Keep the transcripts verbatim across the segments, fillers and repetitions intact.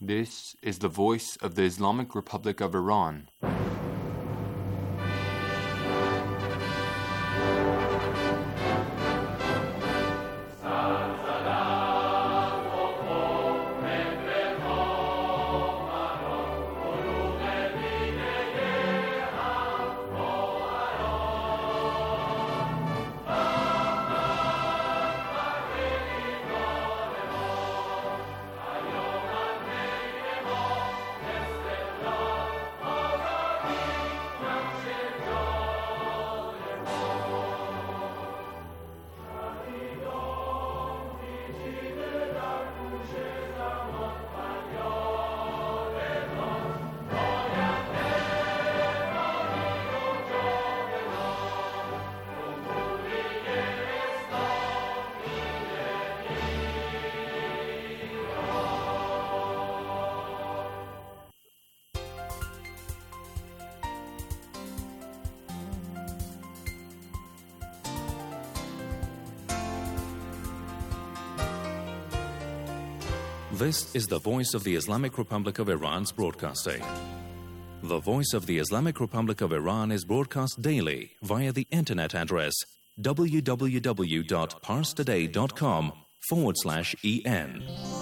This is the voice of the Islamic Republic of Iran. This is the voice of the Islamic Republic of Iran's broadcasting. The voice of the Islamic Republic of Iran is broadcast daily via the internet address www.parstoday.com forward slash en.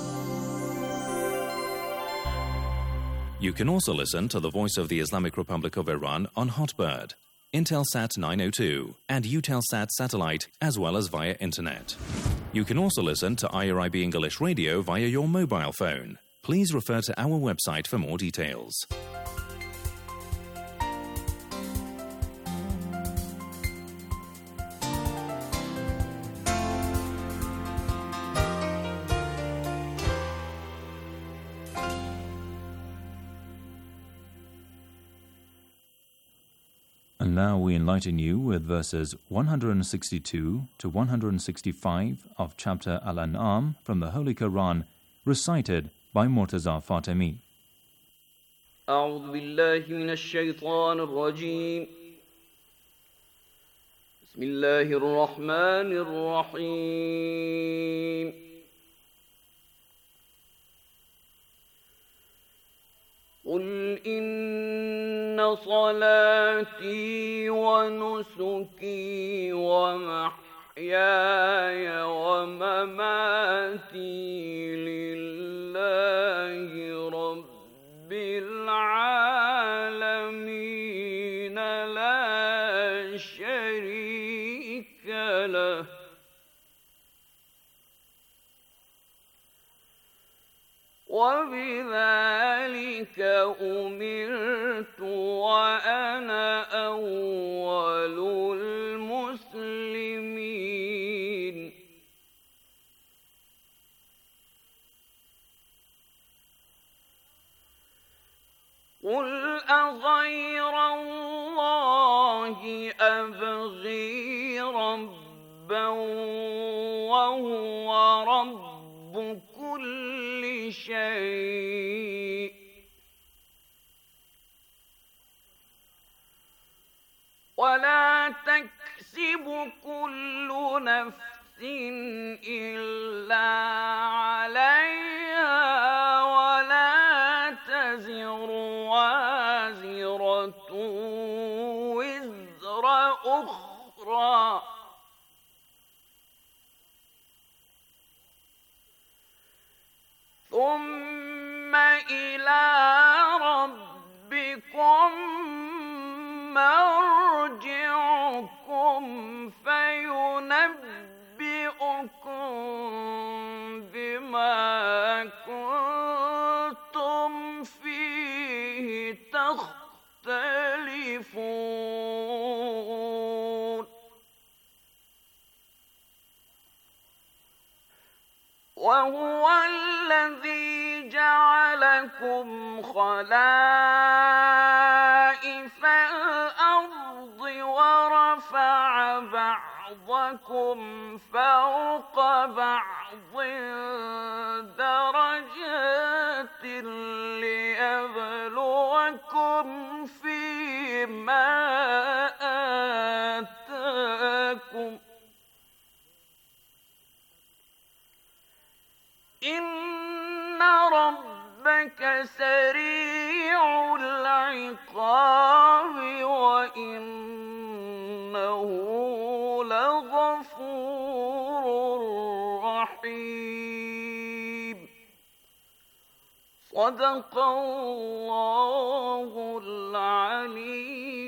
You can also listen to the voice of the Islamic Republic of Iran on Hotbird, Intelsat nine oh two, and Eutelsat satellite, as well as via internet. You can also listen to I R I B English Radio via your mobile phone. Please refer to our website for more details. And now we enlighten you with verses one hundred sixty-two to one hundred sixty-five of chapter Al-An'am from the Holy Quran, recited by Murtaza Fatemi. أعوذ بالله من الشيطان الرجيم بسم الله الرحمن الرحيم قل إن صلاتي ونسكي ومحياي ومماتي لله رب العالمين لا شريك له وبذلك أمرت وأنا أول المسلمين قل أغير الله أبغي ربا وهو رب كل شيء ولا تكسب كل نفس إلا عليها ولا تزر وازرة وزر أخرى ثم إلى ربكم مرجعكم فينبئكم بما كنتم فيه تختلفون وهو الذي جعلكم خلائف الأرض ورفع بعضكم فوق بعض درجات ليبلوكم فيما آتاكم إن ربك صدق الله العلي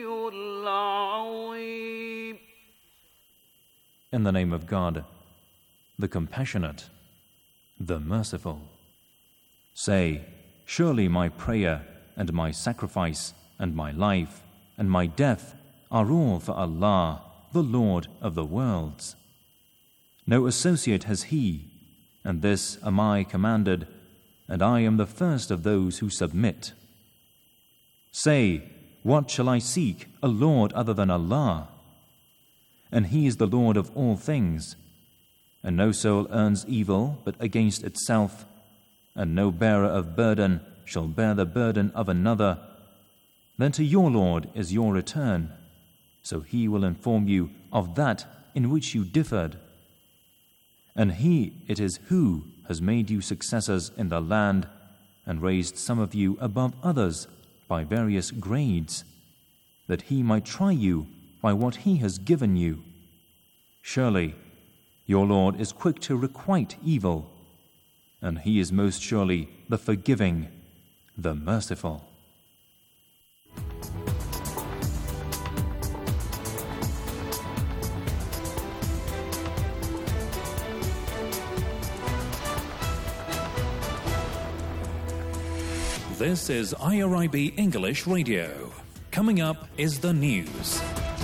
العظيم. In the name of God, the Compassionate, the Merciful. Say, surely my prayer and my sacrifice and my life and my death are all for Allah, the Lord of the worlds. No associate has He, and this am I commanded, and I am the first of those who submit. Say, what shall I seek, a Lord other than Allah? And He is the Lord of all things, and no soul earns evil but against itself, and no bearer of burden shall bear the burden of another. Then to your Lord is your return, so He will inform you of that in which you differed. And He it is who has made you successors in the land and raised some of you above others by various grades, that He might try you by what He has given you. Surely your Lord is quick to requite evil, and He is most surely the forgiving, the merciful. This is I R I B English Radio. Coming up is the news.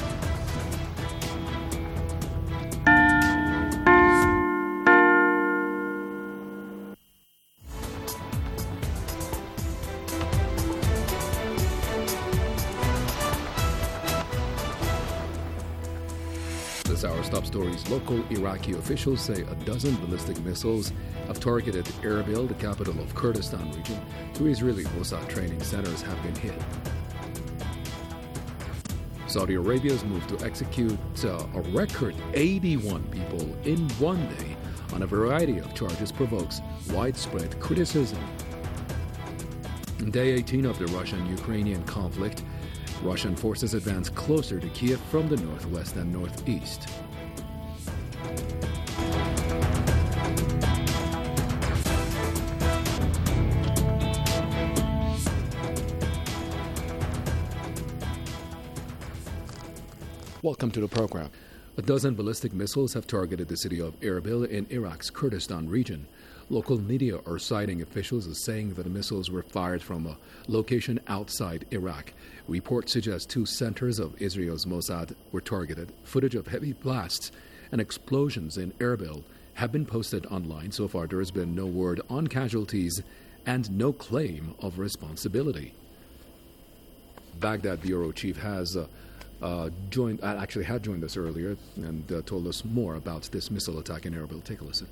This hour's top stories. Local Iraqi officials say a dozen ballistic missiles have targeted Erbil, the capital of Kurdistan region. Two Israeli Mossad training centers have been hit. Saudi Arabia's move to execute uh, a record eighty-one people in one day on a variety of charges provokes widespread criticism. Day eighteen of the Russian-Ukrainian conflict, Russian forces advance closer to Kiev from the northwest and northeast. Welcome to the program. A dozen ballistic missiles have targeted the city of Erbil in Iraq's Kurdistan region. Local media are citing officials as saying that the missiles were fired from a location outside Iraq. Reports suggest two centers of Israel's Mossad were targeted. Footage of heavy blasts and explosions in Erbil have been posted online. So far, there has been no word on casualties and no claim of responsibility. Baghdad bureau chief has uh, uh, joined, uh, actually had joined us earlier and uh, told us more about this missile attack in Erbil. Take a listen.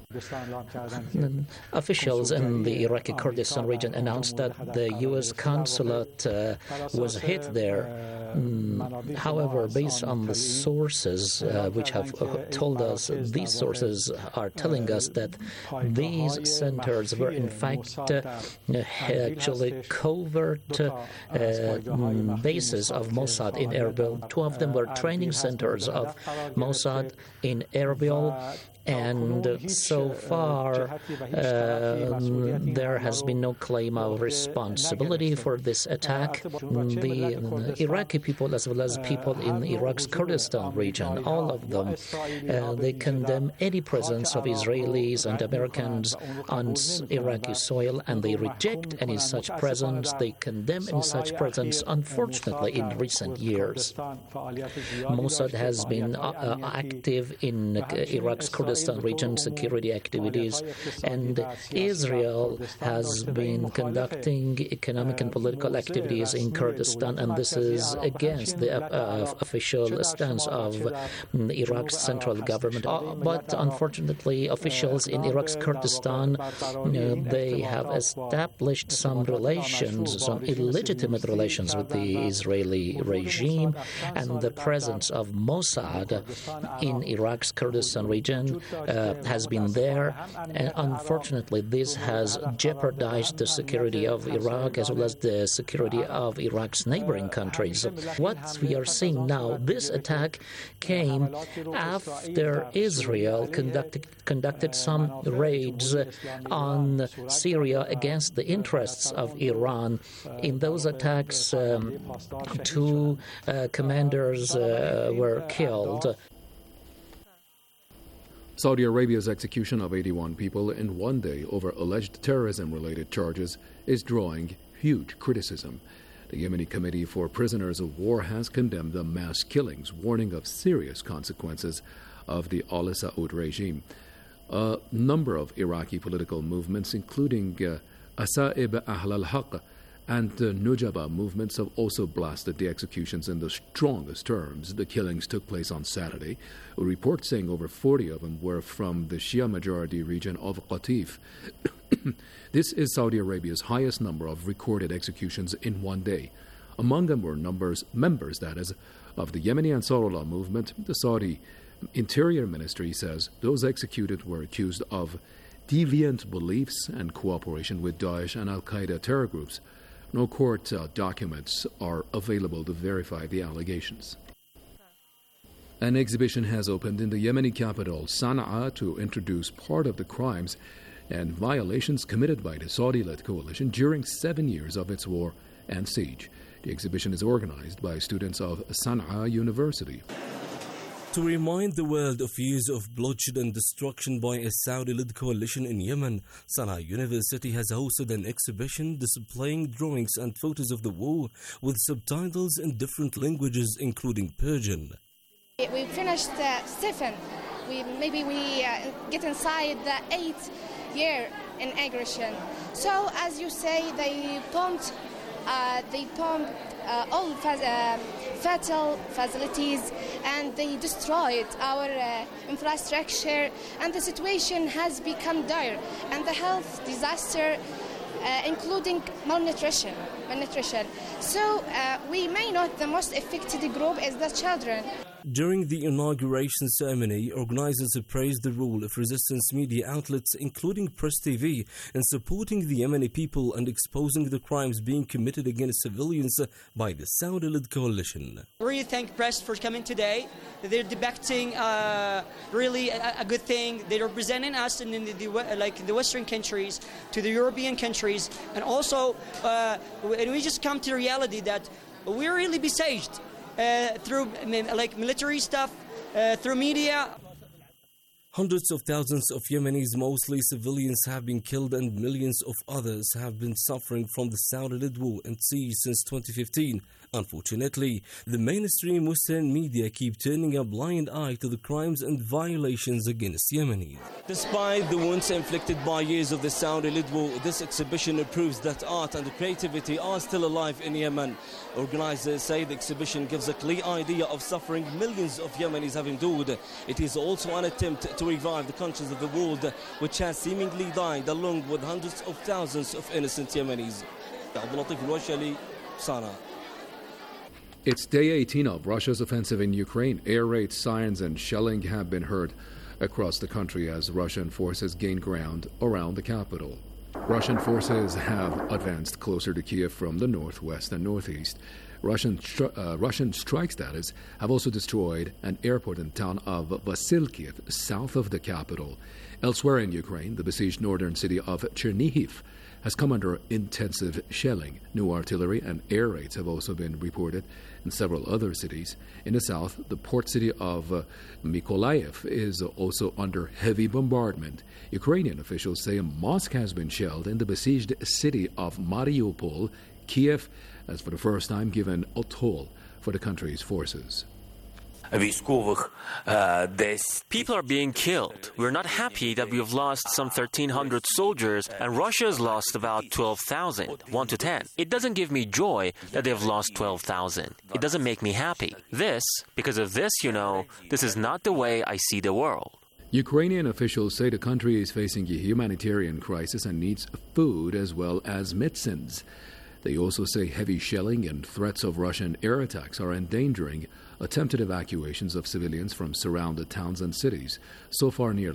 Officials in the Iraqi Kurdistan region announced that the U S consulate uh, was hit there. Mm, however, based on the sources uh, which have uh, told us, these sources are telling us that these centers were in fact uh, actually covert uh, mm, bases of Mossad in Erbil. Two of them were training centers of Mossad in Erbil. And so far, uh, there has been no claim of responsibility for this attack. The Iraqi people, as well as people in Iraq's Kurdistan region, all of them, uh, they condemn any presence of Israelis and Americans on Iraqi soil, and they reject any such presence. They condemn any such presence, unfortunately, in recent years. Mossad has been uh, active in uh, Iraq's Kurdistan region security activities, and Israel has been conducting economic and political activities in Kurdistan, and this is against the uh, official stance of Iraq's central government. Uh, but unfortunately, officials in Iraq's Kurdistan, uh, they have established some relations, some illegitimate relations with the Israeli regime, and the presence of Mossad in Iraq's Kurdistan region Uh, has been there. And unfortunately, this has jeopardized the security of Iraq as well as the security of Iraq's neighboring countries. What we are seeing now, this attack came after Israel conducted, conducted some raids on Syria against the interests of Iran. In those attacks, um, two uh, commanders uh, were killed. Saudi Arabia's execution of eighty-one people in one day over alleged terrorism-related charges is drawing huge criticism. The Yemeni Committee for Prisoners of War has condemned the mass killings, warning of serious consequences of the Al Saud regime. A number of Iraqi political movements, including uh, Asa'ib Ahl al-Haq and the Nujaba movements, have also blasted the executions in the strongest terms. The killings took place on Saturday. A report saying over forty of them were from the Shia-majority region of Qatif. This is Saudi Arabia's highest number of recorded executions in one day. Among them were numbers, members, that is, of the Yemeni Ansarullah movement. The Saudi Interior Ministry says those executed were accused of deviant beliefs and cooperation with Daesh and Al-Qaeda terror groups. No court uh, documents are available to verify the allegations. An exhibition has opened in the Yemeni capital, Sana'a, to introduce part of the crimes and violations committed by the Saudi-led coalition during seven years of its war and siege. The exhibition is organized by students of Sana'a University. To remind the world of years of bloodshed and destruction by a Saudi-led coalition in Yemen, Sana'a University has hosted an exhibition displaying drawings and photos of the war with subtitles in different languages, including Persian. We finished uh, seven. We, maybe we uh, get inside the eighth year in aggression. So, as you say, they bombed, uh, they bombed uh, all fa- uh, fatal facilities, and they destroyed our uh, infrastructure, and the situation has become dire, and the health disaster, uh, including malnutrition. malnutrition. So uh, we may not the most affected group is the children. During the inauguration ceremony, organizers praised the role of resistance media outlets, including Press T V, in supporting the Yemeni people and exposing the crimes being committed against civilians by the Saudi-led coalition. We really thank Press for coming today. They're depicting uh, really a, a good thing. They're representing us in, in the, the like the Western countries to the European countries, and also uh, and we just come to the reality that we're really besieged. Uh, through like military stuff, uh, through media. Hundreds of thousands of Yemenis, mostly civilians, have been killed and millions of others have been suffering from the Saudi-led war and siege since twenty fifteen. Unfortunately, the mainstream Western media keep turning a blind eye to the crimes and violations against Yemenis. Despite the wounds inflicted by years of the Saudi-led war, this exhibition proves that art and creativity are still alive in Yemen. Organizers say the exhibition gives a clear idea of suffering millions of Yemenis have endured. It is also an attempt to revive the conscience of the world, which has seemingly died, along with hundreds of thousands of innocent Yemenis. It's day eighteen of Russia's offensive in Ukraine. Air raids, sirens, and shelling have been heard across the country as Russian forces gain ground around the capital. Russian forces have advanced closer to Kiev from the northwest and northeast. Russian, stri- uh, Russian strikes, that is, have also destroyed an airport in the town of Vasilkiv, south of the capital. Elsewhere in Ukraine, the besieged northern city of Chernihiv has come under intensive shelling. New artillery and air raids have also been reported in several other cities. In the south, the port city of uh, Mykolaiv is also under heavy bombardment. Ukrainian officials say a mosque has been shelled in the besieged city of Mariupol. Kiev has for the first time given a toll for the country's forces. People are being killed. We're not happy that we have lost some thirteen hundred soldiers and Russia has lost about twelve thousand, one to ten. It doesn't give me joy that they've lost twelve thousand. It doesn't make me happy. This, because of this, you know, this is not the way I see the world. Ukrainian officials say the country is facing a humanitarian crisis and needs food as well as medicines. They also say heavy shelling and threats of Russian air attacks are endangering attempted evacuations of civilians from surrounded towns and cities. So far, nearly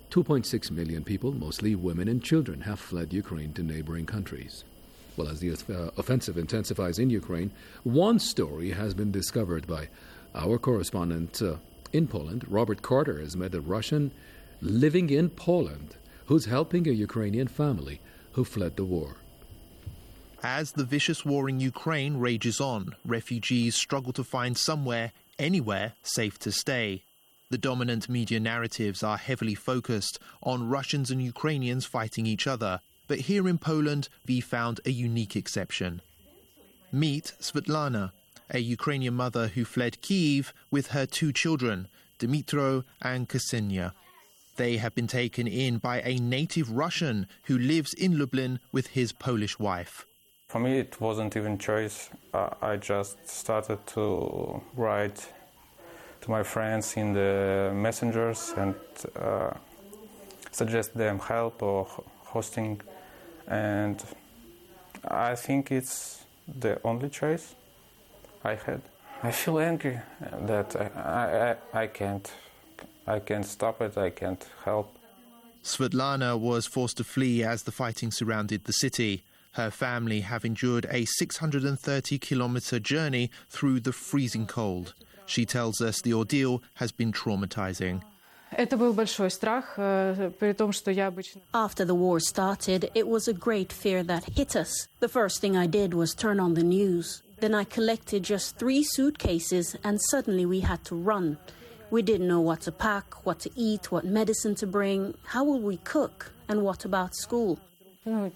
two point six million people, mostly women and children, have fled Ukraine to neighboring countries. Well, as the uh, offensive intensifies in Ukraine, one story has been discovered by our correspondent uh, in Poland. Robert Carter has met a Russian living in Poland who's helping a Ukrainian family who fled the war. As the vicious war in Ukraine rages on, refugees struggle to find somewhere, anywhere, safe to stay. The dominant media narratives are heavily focused on Russians and Ukrainians fighting each other. But here in Poland, we found a unique exception. Meet Svetlana, a Ukrainian mother who fled Kyiv with her two children, Dmytro and Ksenia. They have been taken in by a native Russian who lives in Lublin with his Polish wife. For me, it wasn't even choice. Uh, I just started to write to my friends in the messengers and uh, suggest them help or hosting. And I think it's the only choice I had. I feel angry that I, I, I can't I can't stop it, I can't help. Svetlana was forced to flee as the fighting surrounded the city. Her family have endured a six hundred thirty kilometer journey through the freezing cold. She tells us the ordeal has been traumatizing. After the war started, it was a great fear that hit us. The first thing I did was turn on the news. Then I collected just three suitcases and suddenly we had to run. We didn't know what to pack, what to eat, what medicine to bring, how will we cook, and what about school? To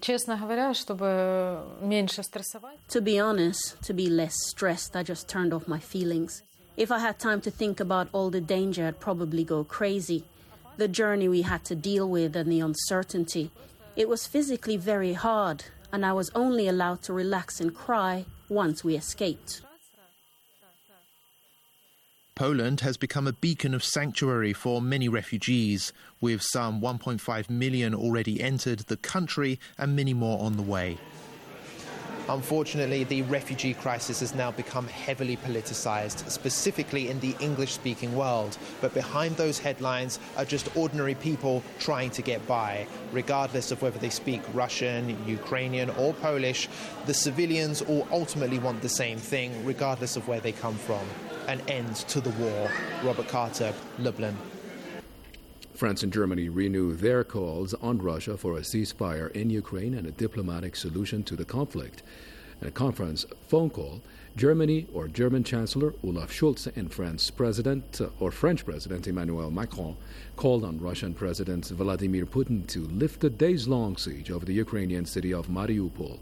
be honest, to be less stressed, I just turned off my feelings. If I had time to think about all the danger, I'd probably go crazy. The journey we had to deal with and the uncertainty. It was physically very hard, and I was only allowed to relax and cry once we escaped. Poland has become a beacon of sanctuary for many refugees, with some one point five million already entered the country and many more on the way. Unfortunately, the refugee crisis has now become heavily politicized, specifically in the English-speaking world. But behind those headlines are just ordinary people trying to get by. Regardless of whether they speak Russian, Ukrainian or Polish, the civilians all ultimately want the same thing, regardless of where they come from. An end to the war. Robert Carter, Lublin. France and Germany renew their calls on Russia for a ceasefire in Ukraine and a diplomatic solution to the conflict. In a conference phone call, Germany or German Chancellor Olaf Scholz and France President uh, or French President Emmanuel Macron called on Russian President Vladimir Putin to lift the days-long siege over the Ukrainian city of Mariupol.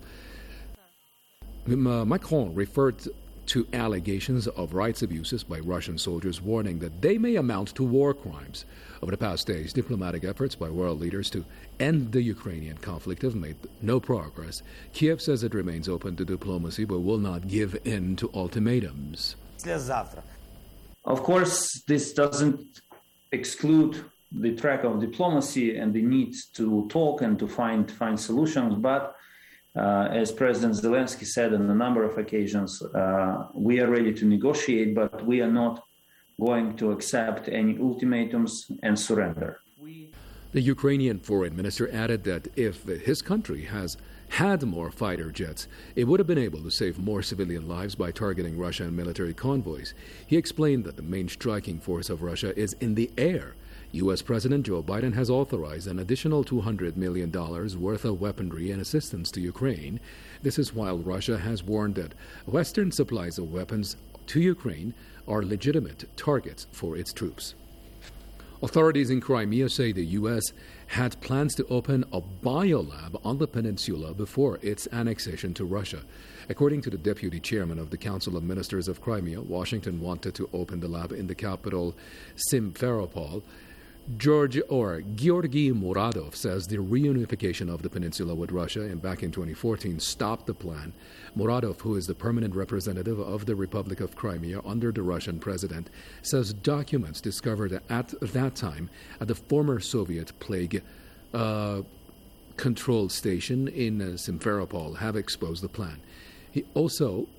Uh, Macron referred to allegations of rights abuses by Russian soldiers, warning that they may amount to war crimes. Over the past days, diplomatic efforts by world leaders to end the Ukrainian conflict have made no progress. Kiev says it remains open to diplomacy but will not give in to ultimatums. Of course, this doesn't exclude the track of diplomacy and the need to talk and to find, find solutions, but Uh, as President Zelensky said on a number of occasions, uh, we are ready to negotiate, but we are not going to accept any ultimatums and surrender. The Ukrainian foreign minister added that if his country has had more fighter jets, it would have been able to save more civilian lives by targeting Russian military convoys. He explained that the main striking force of Russia is in the air. U S President Joe Biden has authorized an additional two hundred million dollars worth of weaponry and assistance to Ukraine. This is while Russia has warned that Western supplies of weapons to Ukraine are legitimate targets for its troops. Authorities in Crimea say the U S had plans to open a biolab on the peninsula before its annexation to Russia. According to the deputy chairman of the Council of Ministers of Crimea, Washington wanted to open the lab in the capital, Simferopol. George or Georgy Muradov says the reunification of the peninsula with Russia and back in twenty fourteen stopped the plan. Muradov, who is the permanent representative of the Republic of Crimea under the Russian president, says documents discovered at that time at the former Soviet plague uh, control station in uh, Simferopol have exposed the plan. He also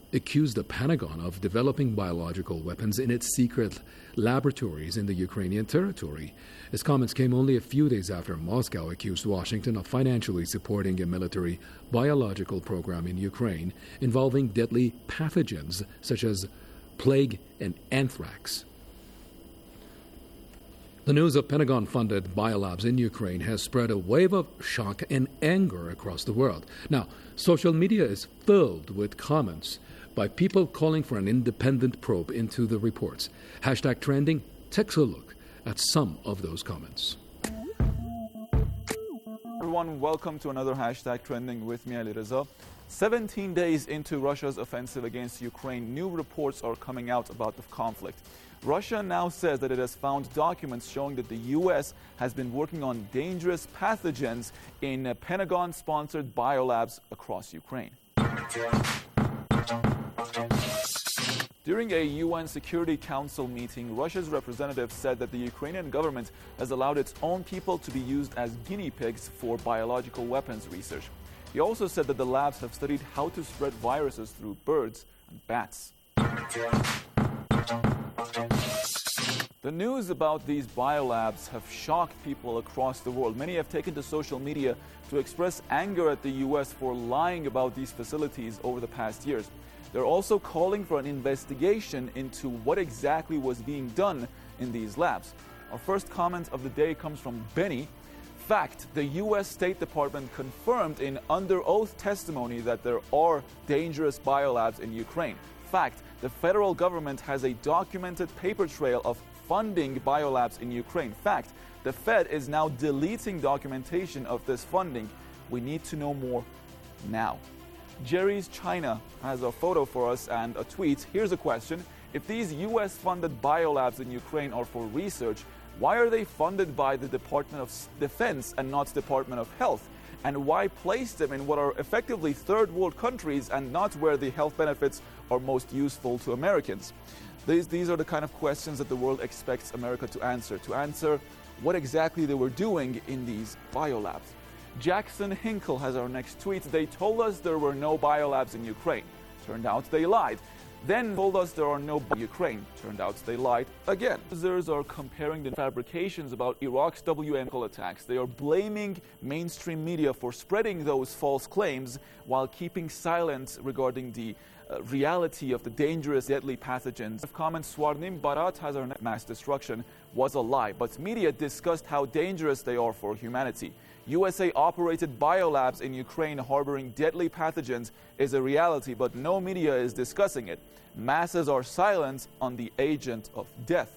accused the Pentagon of developing biological weapons in its secret laboratories in the Ukrainian territory. His comments came only a few days after Moscow accused Washington of financially supporting a military biological program in Ukraine involving deadly pathogens such as plague and anthrax. The news of Pentagon-funded biolabs in Ukraine has spread a wave of shock and anger across the world. Now, social media is filled with comments by people calling for an independent probe into the reports. Hashtag trending takes a look at some of those comments. Everyone, welcome to another Hashtag Trending with me, Ali Reza. seventeen days into Russia's offensive against Ukraine, new reports are coming out about the conflict. Russia now says that it has found documents showing that the U S has been working on dangerous pathogens in uh, Pentagon-sponsored biolabs across Ukraine. During a U N Security Council meeting, Russia's representative said that the Ukrainian government has allowed its own people to be used as guinea pigs for biological weapons research. He also said that the labs have studied how to spread viruses through birds and bats. The news about these biolabs have shocked people across the world. Many have taken to social media to express anger at the U S for lying about these facilities over the past years. They're also calling for an investigation into what exactly was being done in these labs. Our first comment of the day comes from Benny. Fact, the U S State Department confirmed in under oath testimony that there are dangerous biolabs in Ukraine. Fact, the federal government has a documented paper trail of funding biolabs in Ukraine. Fact, the Fed is now deleting documentation of this funding. We need to know more now. Jerry's China has a photo for us and a tweet. Here's a question. If these U S-funded biolabs in Ukraine are for research, why are they funded by the Department of Defense and not Department of Health? And why place them in what are effectively third world countries and not where the health benefits are most useful to Americans? These, these are the kind of questions that the world expects America to answer, to answer what exactly they were doing in these biolabs. Jackson Hinkle has our next tweet. They told us there were no biolabs in Ukraine. Turned out they lied. Then told us there are no biolabs in Ukraine. Turned out they lied again. Users are comparing the fabrications about Iraq's W M D attacks. They are blaming mainstream media for spreading those false claims while keeping silent regarding the uh, reality of the dangerous, deadly pathogens. Comments Swarnim Barat has our mass destruction was a lie, but media discussed how dangerous they are for humanity. U S A-operated biolabs in Ukraine harboring deadly pathogens is a reality, but no media is discussing it. Masses are silent on the agent of death.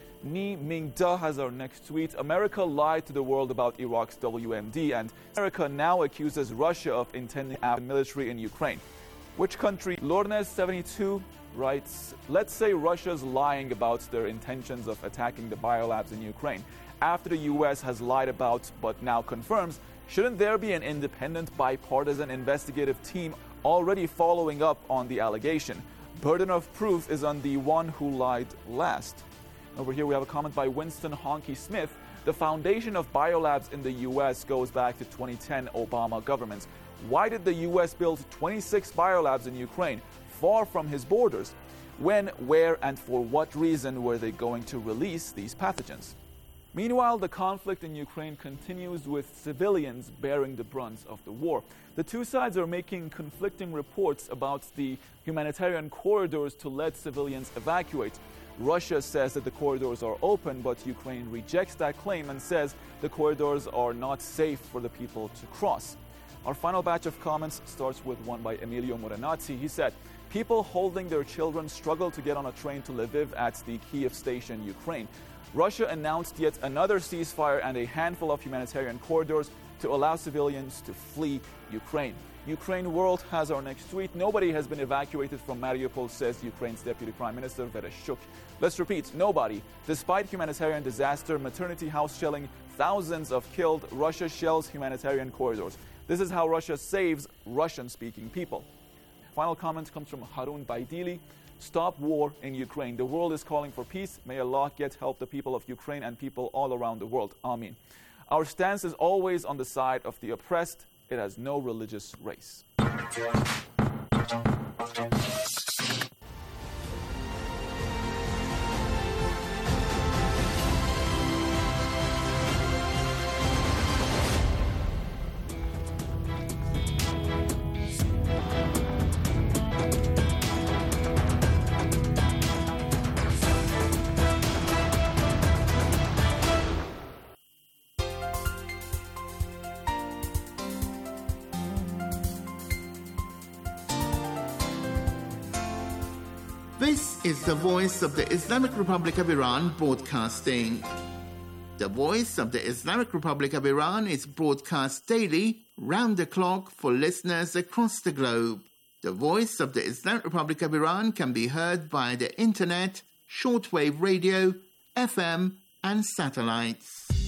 Ni Mingda has our next tweet. America lied to the world about Iraq's W M D, and America now accuses Russia of intending to add military in Ukraine. Which country? Lornes seventy-two writes, let's say Russia's lying about their intentions of attacking the biolabs in Ukraine. After the U S has lied about but now confirms, shouldn't there be an independent, bipartisan investigative team already following up on the allegation? Burden of proof is on the one who lied last. Over here we have a comment by Winston Honky Smith. The foundation of biolabs in the U S goes back to twenty ten Obama governments. Why did the U S build twenty-six biolabs in Ukraine, far from his borders? When, where, and for what reason were they going to release these pathogens? Meanwhile, the conflict in Ukraine continues with civilians bearing the brunt of the war. The two sides are making conflicting reports about the humanitarian corridors to let civilians evacuate. Russia says that the corridors are open, but Ukraine rejects that claim and says the corridors are not safe for the people to cross. Our final batch of comments starts with one by Emilio Morenazzi. He said, people holding their children struggle to get on a train to Lviv at the Kiev station, Ukraine. Russia announced yet another ceasefire and a handful of humanitarian corridors to allow civilians to flee Ukraine. Ukraine World has our next tweet. Nobody has been evacuated from Mariupol, says Ukraine's Deputy Prime Minister Vereshchuk. Let's repeat, nobody. Despite humanitarian disaster, maternity house shelling, thousands of killed, Russia shells humanitarian corridors. This is how Russia saves Russian-speaking people. Final comment comes from Harun Baidili. Stop war in Ukraine. The world is calling for peace. May Allah get help the people of Ukraine and people all around the world. Amen. Our stance is always on the side of the oppressed. It has no religious race. This is the voice of the Islamic Republic of Iran broadcasting. The voice of the Islamic Republic of Iran is broadcast daily, round the clock, for listeners across the globe. The voice of the Islamic Republic of Iran can be heard via the internet, shortwave radio, F M, and satellites.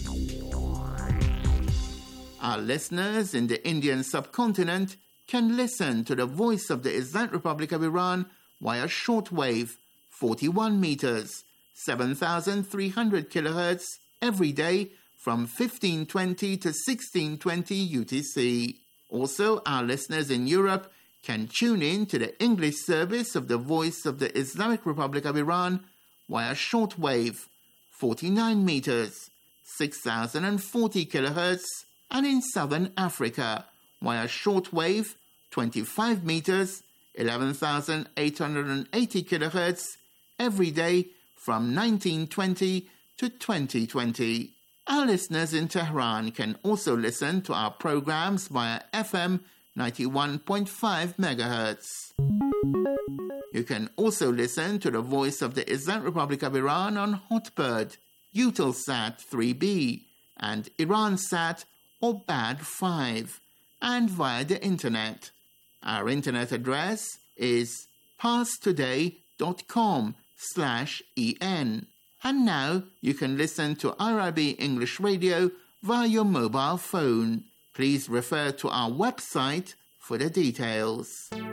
Our listeners in the Indian subcontinent can listen to the voice of the Islamic Republic of Iran via shortwave, forty-one meters, seven thousand three hundred kilohertz, every day from fifteen twenty to sixteen twenty U T C. Also, our listeners in Europe can tune in to the English service of the Voice of the Islamic Republic of Iran via shortwave, forty-nine meters, six thousand forty kilohertz, and in Southern Africa via shortwave, twenty-five meters, eleven thousand eight hundred eighty kilohertz, every day from nineteen twenty to twenty twenty. Our listeners in Tehran can also listen to our programs via F M ninety-one point five megahertz. You can also listen to the Voice of the Islamic Republic of Iran on Hotbird, Eutelsat three B, and Iransat or B A D five, and via the internet. Our internet address is parstoday.com slash en. And now you can listen to I R I B English Radio via your mobile phone. Please refer to our website for the details.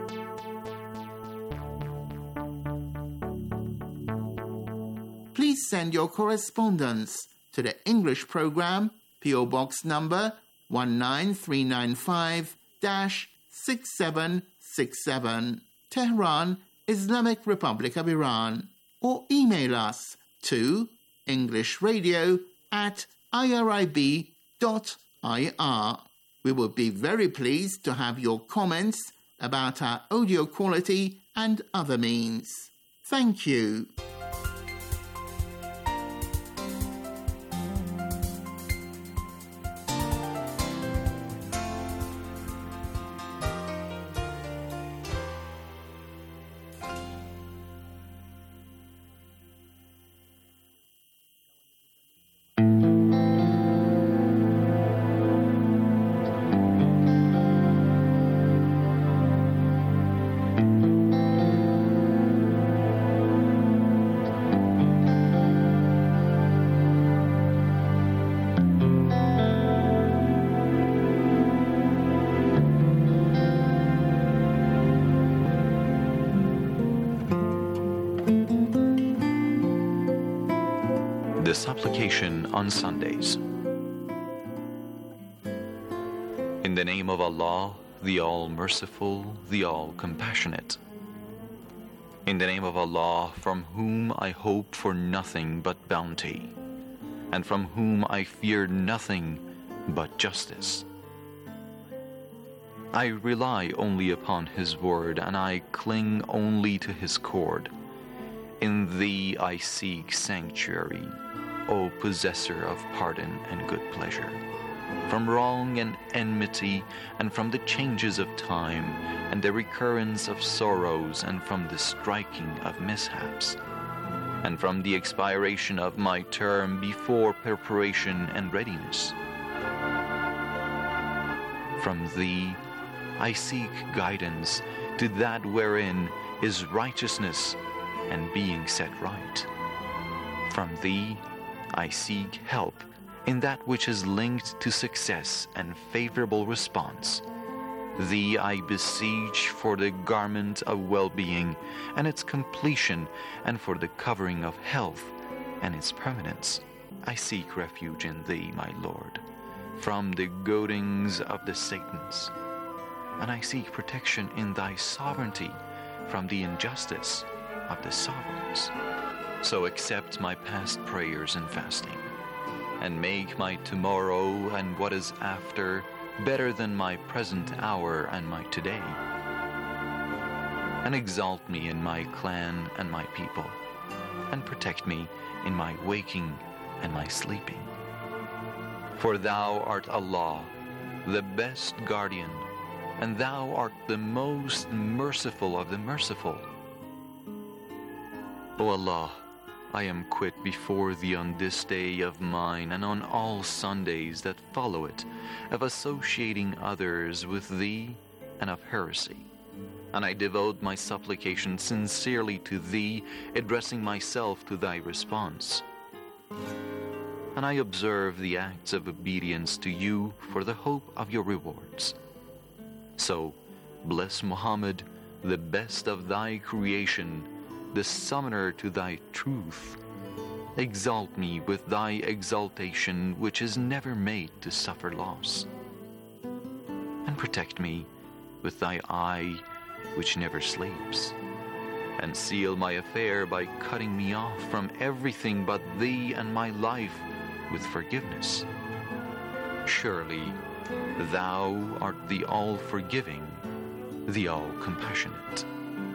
Please send your correspondence to the English program, P O Box number one nine three nine five, six seven six seven, Tehran, Islamic Republic of Iran, or email us to englishradio at irib dot ir. We would be very pleased to have your comments about our audio quality and other means. Thank you. The supplication on Sundays. In the name of Allah, the All-Merciful, the All-Compassionate. In the name of Allah, from whom I hope for nothing but bounty, and from whom I fear nothing but justice. I rely only upon His word, and I cling only to His cord. In Thee I seek sanctuary, O possessor of pardon and good pleasure, from wrong and enmity, and from the changes of time, and the recurrence of sorrows, and from the striking of mishaps, and from the expiration of my term before preparation and readiness. From Thee I seek guidance to that wherein is righteousness and being set right. From Thee I seek help in that which is linked to success and favorable response. Thee I beseech for the garment of well-being and its completion, and for the covering of health and its permanence. I seek refuge in Thee, my Lord, from the goadings of the Satans, and I seek protection in Thy sovereignty from the injustice of the sovereigns. So accept my past prayers and fasting, and make my tomorrow and what is after better than my present hour and my today. And exalt me in my clan and my people, and protect me in my waking and my sleeping. For Thou art Allah, the best guardian, and Thou art the most merciful of the merciful. O Allah, I am quit before thee on this day of mine and on all Sundays that follow it, of associating others with thee and of heresy. And I devote my supplication sincerely to thee, addressing myself to thy response. And I observe the acts of obedience to you for the hope of your rewards. So, bless Muhammad, the best of thy creation, the summoner to thy truth. Exalt me with thy exaltation, which is never made to suffer loss. And protect me with thy eye, which never sleeps. And seal my affair by cutting me off from everything but thee and my life with forgiveness. Surely thou art the all-forgiving, the all-compassionate.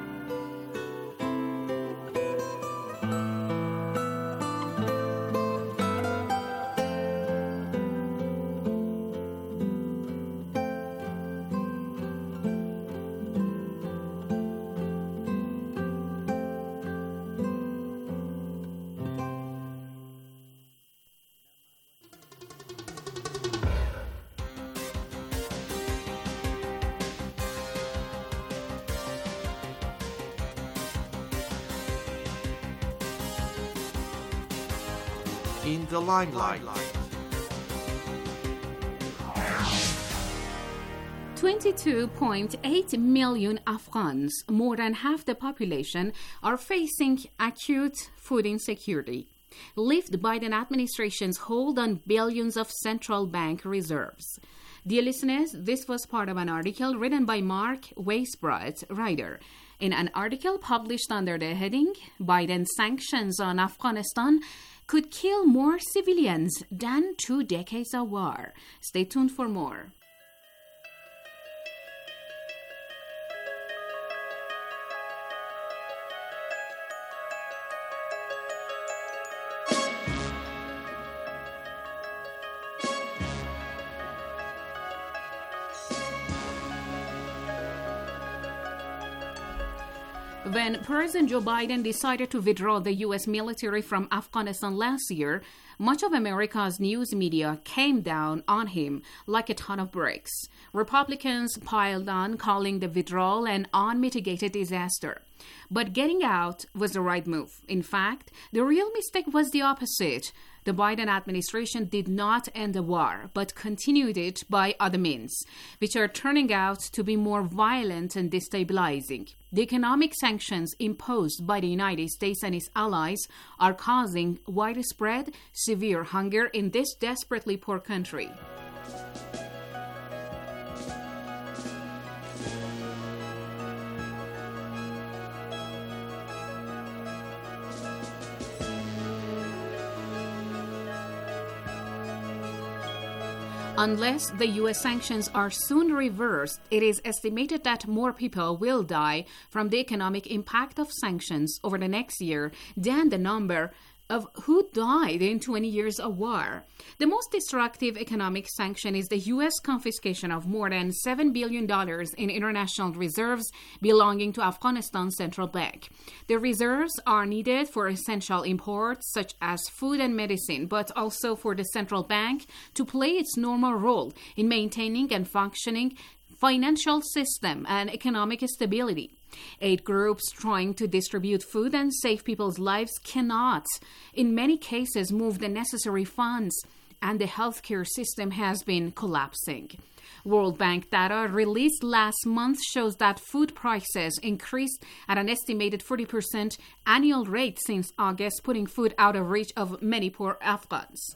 In the limelight. twenty-two point eight million Afghans, more than half the population, are facing acute food insecurity, lift the Biden administration's hold on billions of central bank reserves. Dear listeners, this was part of an article written by Mark Weisbrot, writer. In an article published under the heading, Biden's sanctions on Afghanistan could kill more civilians than two decades of war. Stay tuned for more. When President Joe Biden decided to withdraw the U S military from Afghanistan last year, much of America's news media came down on him like a ton of bricks. Republicans piled on, calling the withdrawal an unmitigated disaster. But getting out was the right move. In fact, the real mistake was the opposite. The Biden administration did not end the war, but continued it by other means, which are turning out to be more violent and destabilizing. The economic sanctions imposed by the United States and its allies are causing widespread, severe hunger in this desperately poor country. Unless the U S sanctions are soon reversed, it is estimated that more people will die from the economic impact of sanctions over the next year than the number of who died in twenty years of war. The most destructive economic sanction is the U S confiscation of more than seven billion dollars in international reserves belonging to Afghanistan's central bank. The reserves are needed for essential imports such as food and medicine, but also for the central bank to play its normal role in maintaining and functioning financial system and economic stability. Aid groups trying to distribute food and save people's lives cannot, in many cases, move the necessary funds, and the healthcare system has been collapsing. World Bank data released last month shows that food prices increased at an estimated forty percent annual rate since August, putting food out of reach of many poor Afghans.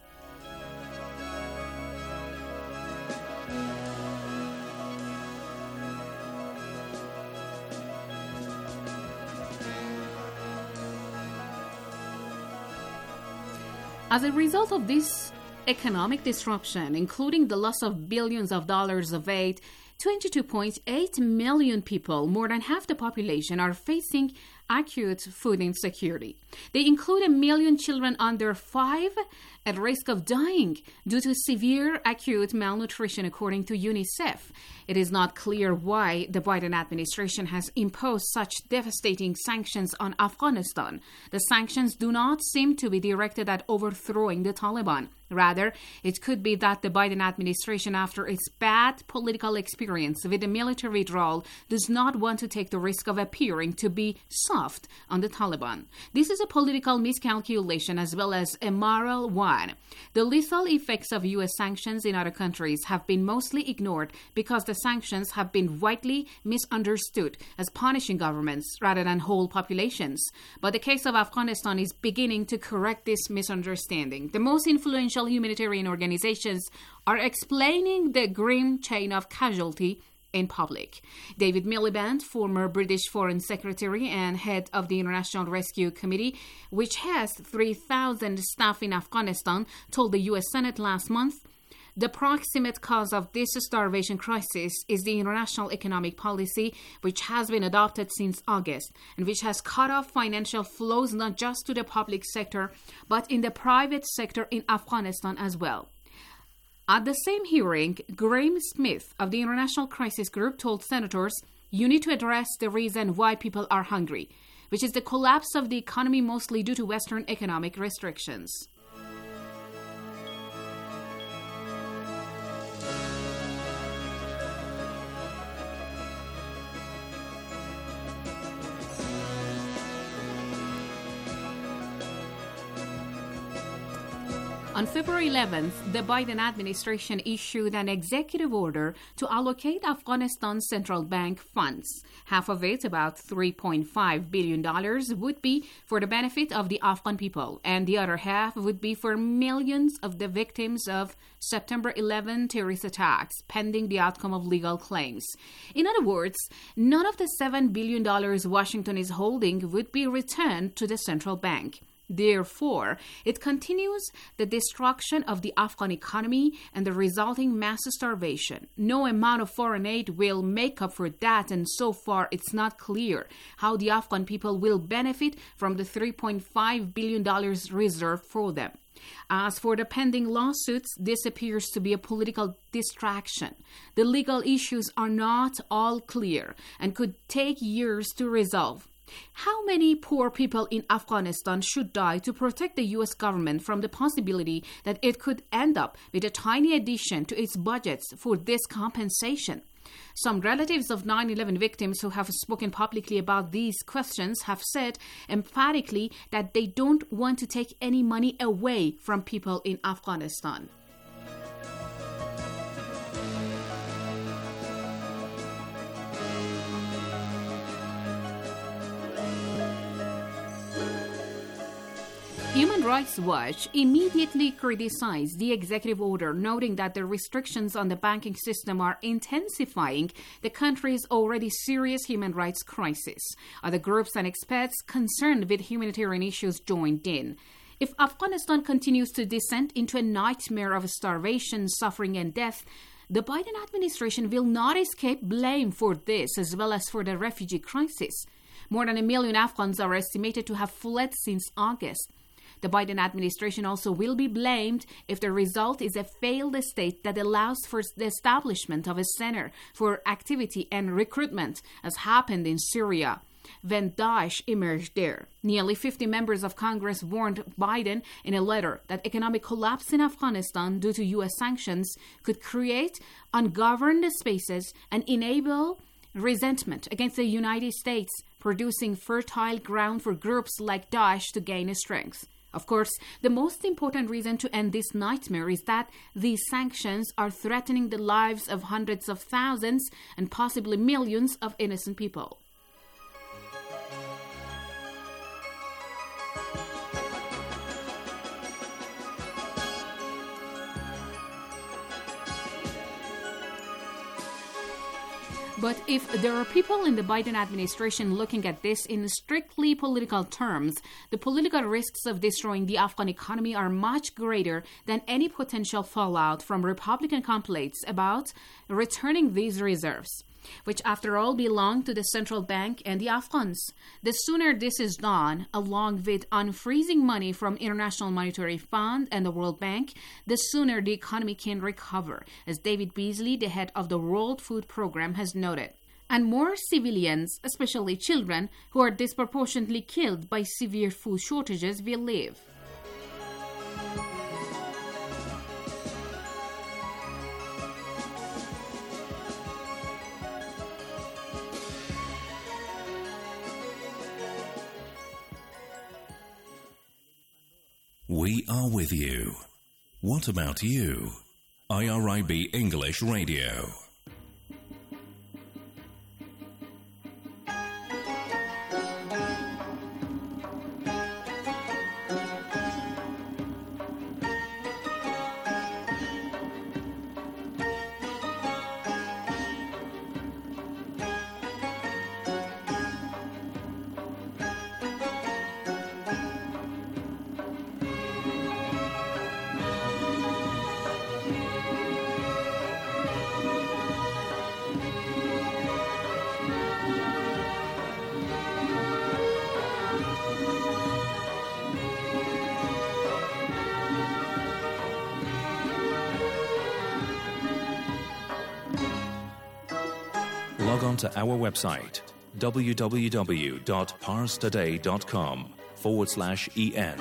As a result of this economic disruption, including the loss of billions of dollars of aid, twenty-two point eight million people, more than half the population, are facing acute food insecurity. They include a million children under five at risk of dying due to severe acute malnutrition, according to UNICEF. It is not clear why the Biden administration has imposed such devastating sanctions on Afghanistan. The sanctions do not seem to be directed at overthrowing the Taliban. Rather, it could be that the Biden administration, after its bad political experience with the military withdrawal, does not want to take the risk of appearing to be soft on the Taliban. This is a political miscalculation as well as a moral one. The lethal effects of U S sanctions in other countries have been mostly ignored because the sanctions have been widely misunderstood as punishing governments rather than whole populations. But the case of Afghanistan is beginning to correct this misunderstanding. The most influential humanitarian organizations are explaining the grim chain of casualty in public. David Miliband, former British Foreign Secretary and head of the International Rescue Committee, which has three thousand staff in Afghanistan, told the U S Senate last month, the proximate cause of this starvation crisis is the international economic policy which has been adopted since August and which has cut off financial flows not just to the public sector but in the private sector in Afghanistan as well. At the same hearing, Graham Smith of the International Crisis Group told senators, you need to address the reason why people are hungry, which is the collapse of the economy mostly due to Western economic restrictions. On February eleventh, the Biden administration issued an executive order to allocate Afghanistan's central bank funds. Half of it, about three point five billion dollars, would be for the benefit of the Afghan people, and the other half would be for millions of the victims of September eleventh terrorist attacks, pending the outcome of legal claims. In other words, none of the seven billion dollars Washington is holding would be returned to the central bank. Therefore, it continues the destruction of the Afghan economy and the resulting mass starvation. No amount of foreign aid will make up for that, and so far it's not clear how the Afghan people will benefit from the three point five billion dollars reserved for them. As for the pending lawsuits, this appears to be a political distraction. The legal issues are not all clear and could take years to resolve. How many poor people in Afghanistan should die to protect the U S government from the possibility that it could end up with a tiny addition to its budgets for this compensation? Some relatives of nine eleven victims who have spoken publicly about these questions have said emphatically that they don't want to take any money away from people in Afghanistan. Human Rights Watch immediately criticized the executive order, noting that the restrictions on the banking system are intensifying the country's already serious human rights crisis. Other groups and experts concerned with humanitarian issues joined in. If Afghanistan continues to descend into a nightmare of starvation, suffering, and death, the Biden administration will not escape blame for this, as well as for the refugee crisis. More than a million Afghans are estimated to have fled since August. The Biden administration also will be blamed if the result is a failed state that allows for the establishment of a center for activity and recruitment, as happened in Syria when Daesh emerged there. Nearly fifty members of Congress warned Biden in a letter that economic collapse in Afghanistan due to U S sanctions could create ungoverned spaces and enable resentment against the United States, producing fertile ground for groups like Daesh to gain strength. Of course, the most important reason to end this nightmare is that these sanctions are threatening the lives of hundreds of thousands and possibly millions of innocent people. But if there are people in the Biden administration looking at this in strictly political terms, the political risks of destroying the Afghan economy are much greater than any potential fallout from Republican complaints about returning these reserves. which after all belong to the central bank and the Afghans. The sooner this is done, along with unfreezing money from International Monetary Fund and the World Bank, the sooner the economy can recover, as David Beasley, the head of the World Food Program, has noted. And more civilians, especially children, who are disproportionately killed by severe food shortages, will live. We are with you. What about you? I R I B English Radio. Log on to our website, www.parstoday.com forward slash en.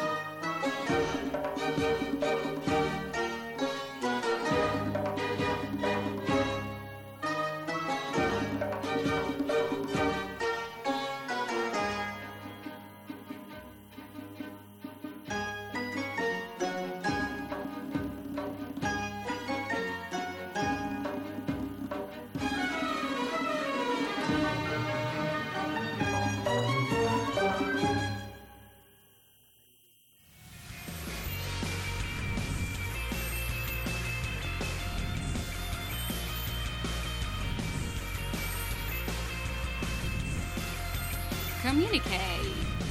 Communique.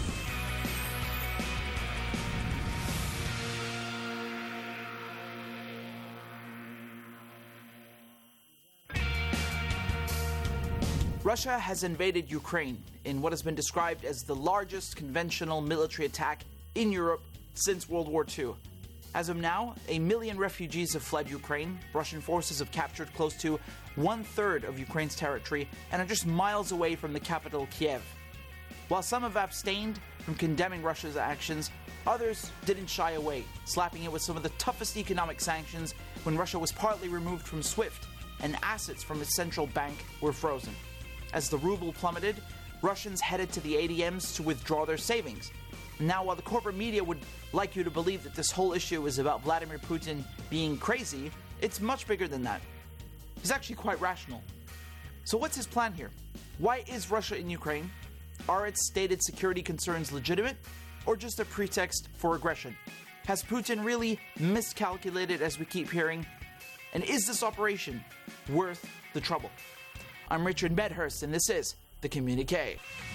Russia has invaded Ukraine in what has been described as the largest conventional military attack in Europe since World War Two. As of now, a million refugees have fled Ukraine. Russian forces have captured close to one-third of Ukraine's territory and are just miles away from the capital, Kiev. While some have abstained from condemning Russia's actions, others didn't shy away, slapping it with some of the toughest economic sanctions when Russia was partly removed from SWIFT and assets from its central bank were frozen. As the ruble plummeted, Russians headed to the A T Ms to withdraw their savings. Now, while the corporate media would like you to believe that this whole issue is about Vladimir Putin being crazy, it's much bigger than that. He's actually quite rational. So what's his plan here? Why is Russia in Ukraine? Are its stated security concerns legitimate, or just a pretext for aggression? Has Putin really miscalculated, as we keep hearing? And is this operation worth the trouble? I'm Richard Medhurst, and this is The Communique.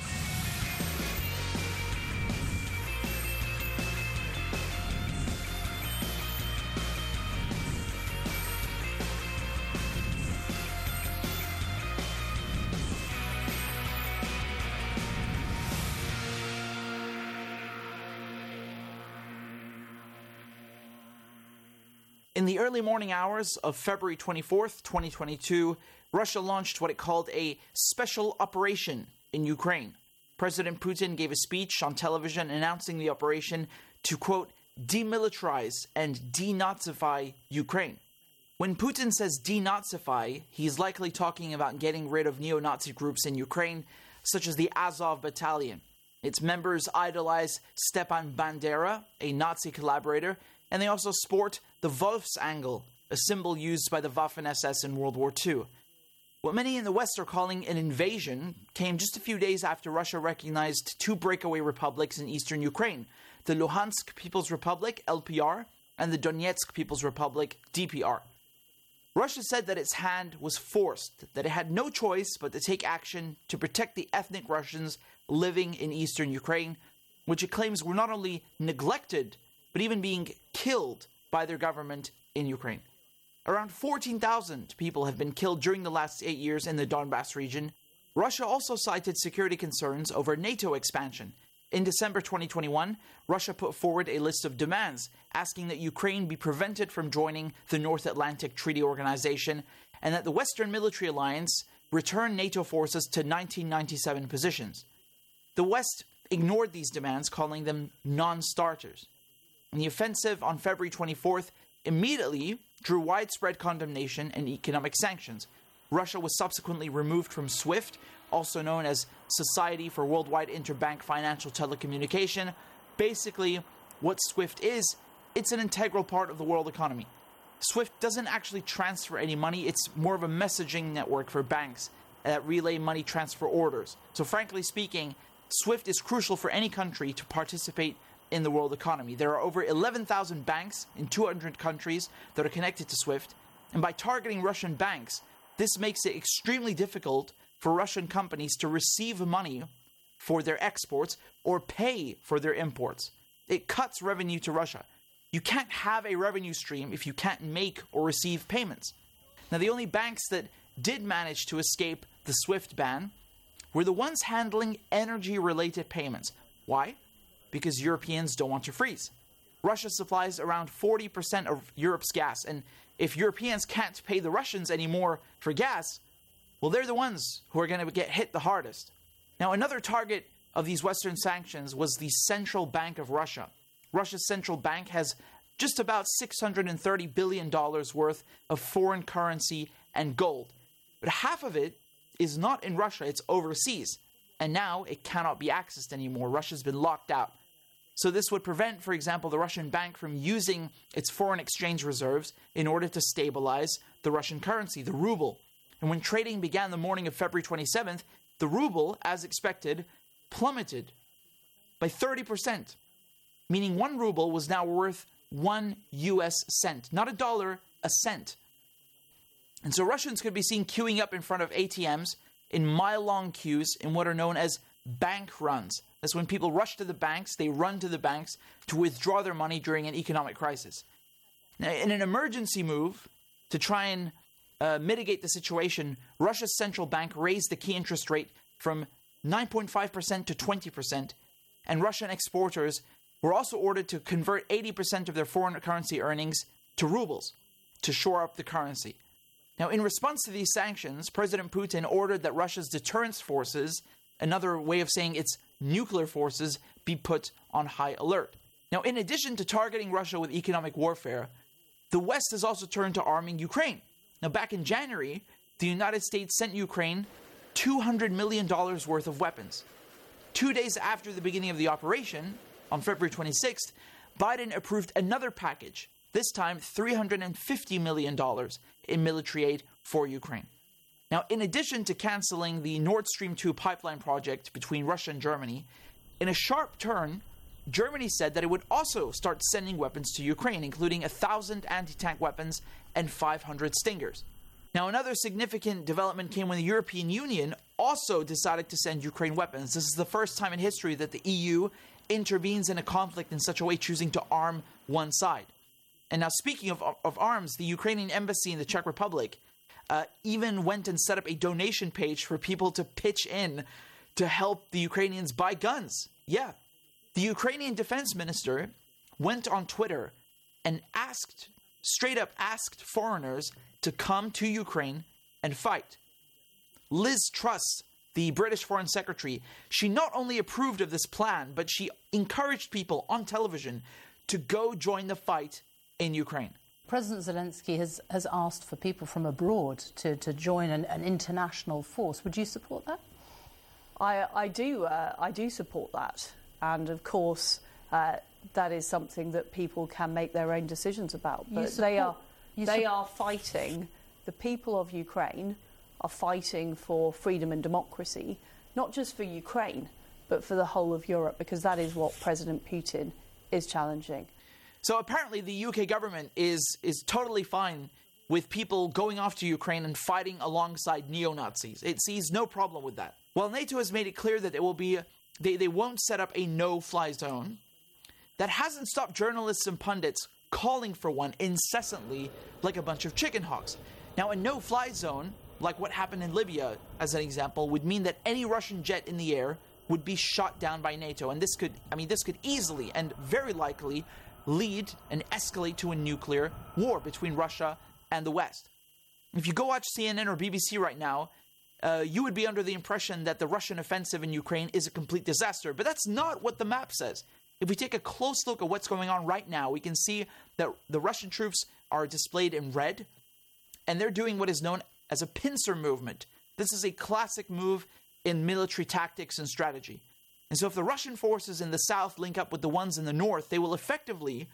In the early morning hours of February twenty-fourth, twenty twenty-two, Russia launched what it called a special operation in Ukraine. President Putin gave a speech on television announcing the operation to, quote, demilitarize and denazify Ukraine. When Putin says denazify, he's likely talking about getting rid of neo-Nazi groups in Ukraine, such as the Azov Battalion. Its members idolize Stepan Bandera, a Nazi collaborator, and they also sport the Wolfsangel, a symbol used by the Waffen-S S in World War Two. What many in the West are calling an invasion came just a few days after Russia recognized two breakaway republics in eastern Ukraine, the Luhansk People's Republic, L P R, and the Donetsk People's Republic, D P R. Russia said that its hand was forced, that it had no choice but to take action to protect the ethnic Russians living in eastern Ukraine, which it claims were not only neglected, but even being killed by their government in Ukraine. Around fourteen thousand people have been killed during the last eight years in the Donbass region. Russia also cited security concerns over NATO expansion. In December twenty twenty-one, Russia put forward a list of demands asking that Ukraine be prevented from joining the North Atlantic Treaty Organization and that the Western military alliance return NATO forces to nineteen ninety-seven positions. The West ignored these demands, calling them non-starters. And the offensive on February twenty-fourth immediately drew widespread condemnation and economic sanctions. Russia was subsequently removed from SWIFT, also known as Society for Worldwide Interbank Financial Telecommunication. Basically, what SWIFT is, it's an integral part of the world economy. SWIFT doesn't actually transfer any money, it's more of a messaging network for banks that relay money transfer orders. So frankly speaking, SWIFT is crucial for any country to participate in the world economy. There are over eleven thousand banks in two hundred countries that are connected to SWIFT, and by targeting Russian banks, this makes it extremely difficult for Russian companies to receive money for their exports or pay for their imports. It cuts revenue to Russia. You can't have a revenue stream if you can't make or receive payments. Now, the only banks that did manage to escape the SWIFT ban were the ones handling energy-related payments. Why? Because Europeans don't want to freeze. Russia supplies around forty percent of Europe's gas, and if Europeans can't pay the Russians anymore for gas, well, they're the ones who are going to get hit the hardest. Now, another target of these Western sanctions was the Central Bank of Russia. Russia's central bank has just about six hundred thirty billion dollars worth of foreign currency and gold. But half of it is not in Russia, it's overseas. And now it cannot be accessed anymore. Russia's been locked out. So this would prevent, for example, the Russian bank from using its foreign exchange reserves in order to stabilize the Russian currency, the ruble. And when trading began the morning of February twenty-seventh, the ruble, as expected, plummeted by thirty percent, meaning one ruble was now worth one U S cent. Not a dollar, a cent. And so Russians could be seen queuing up in front of A T Ms in mile-long queues in what are known as bank runs. That's when people rush to the banks, they run to the banks to withdraw their money during an economic crisis. Now, in an emergency move to try and uh, mitigate the situation, Russia's central bank raised the key interest rate from nine point five percent to twenty percent, and Russian exporters were also ordered to convert eighty percent of their foreign currency earnings to rubles to shore up the currency. Now, in response to these sanctions, President Putin ordered that Russia's deterrence forces, another way of saying its nuclear forces, be put on high alert. Now, in addition to targeting Russia with economic warfare, the West has also turned to arming Ukraine. Now, back in January, the United States sent Ukraine two hundred million dollars worth of weapons. Two days after the beginning of the operation, on February twenty-sixth, Biden approved another package, this time three hundred fifty million dollars in military aid for Ukraine. Now, in addition to canceling the Nord Stream two pipeline project between Russia and Germany, in a sharp turn, Germany said that it would also start sending weapons to Ukraine, including one thousand anti-tank weapons and five hundred Stingers. Now, another significant development came when the European Union also decided to send Ukraine weapons. This is the first time in history that the E U intervenes in a conflict in such a way, choosing to arm one side. And now, speaking of, of arms, the Ukrainian embassy in the Czech Republic uh, even went and set up a donation page for people to pitch in to help the Ukrainians buy guns. Yeah. The Ukrainian defense minister went on Twitter and asked, straight up asked foreigners to come to Ukraine and fight. Liz Truss, the British Foreign Secretary, she not only approved of this plan, but she encouraged people on television to go join the fight in Ukraine. President Zelensky has, has asked for people from abroad to, to join an, an international force. Would you support that? I, I do. Uh, I do support that. And of course, uh, that is something that people can make their own decisions about. But support, they are they are fighting. The people of Ukraine are fighting for freedom and democracy, not just for Ukraine, but for the whole of Europe, because that is what President Putin is challenging. So apparently the U K government is is totally fine with people going off to Ukraine and fighting alongside neo-Nazis. It sees no problem with that. While NATO has made it clear that it will be, they, they won't set up a no-fly zone, that hasn't stopped journalists and pundits calling for one incessantly like a bunch of chicken hawks. Now, a no-fly zone, like what happened in Libya, as an example, would mean that any Russian jet in the air would be shot down by NATO. And this could, I mean, this could easily and very likely lead and escalate to a nuclear war between Russia and the West. If you go watch C N N or B B C right now, uh, you would be under the impression that the Russian offensive in Ukraine is a complete disaster. But that's not what the map says. If we take a close look at what's going on right now, we can see that the Russian troops are displayed in red, and they're doing what is known as a pincer movement. This is a classic move in military tactics and strategy. And so if the Russian forces in the south link up with the ones in the north, they will effectively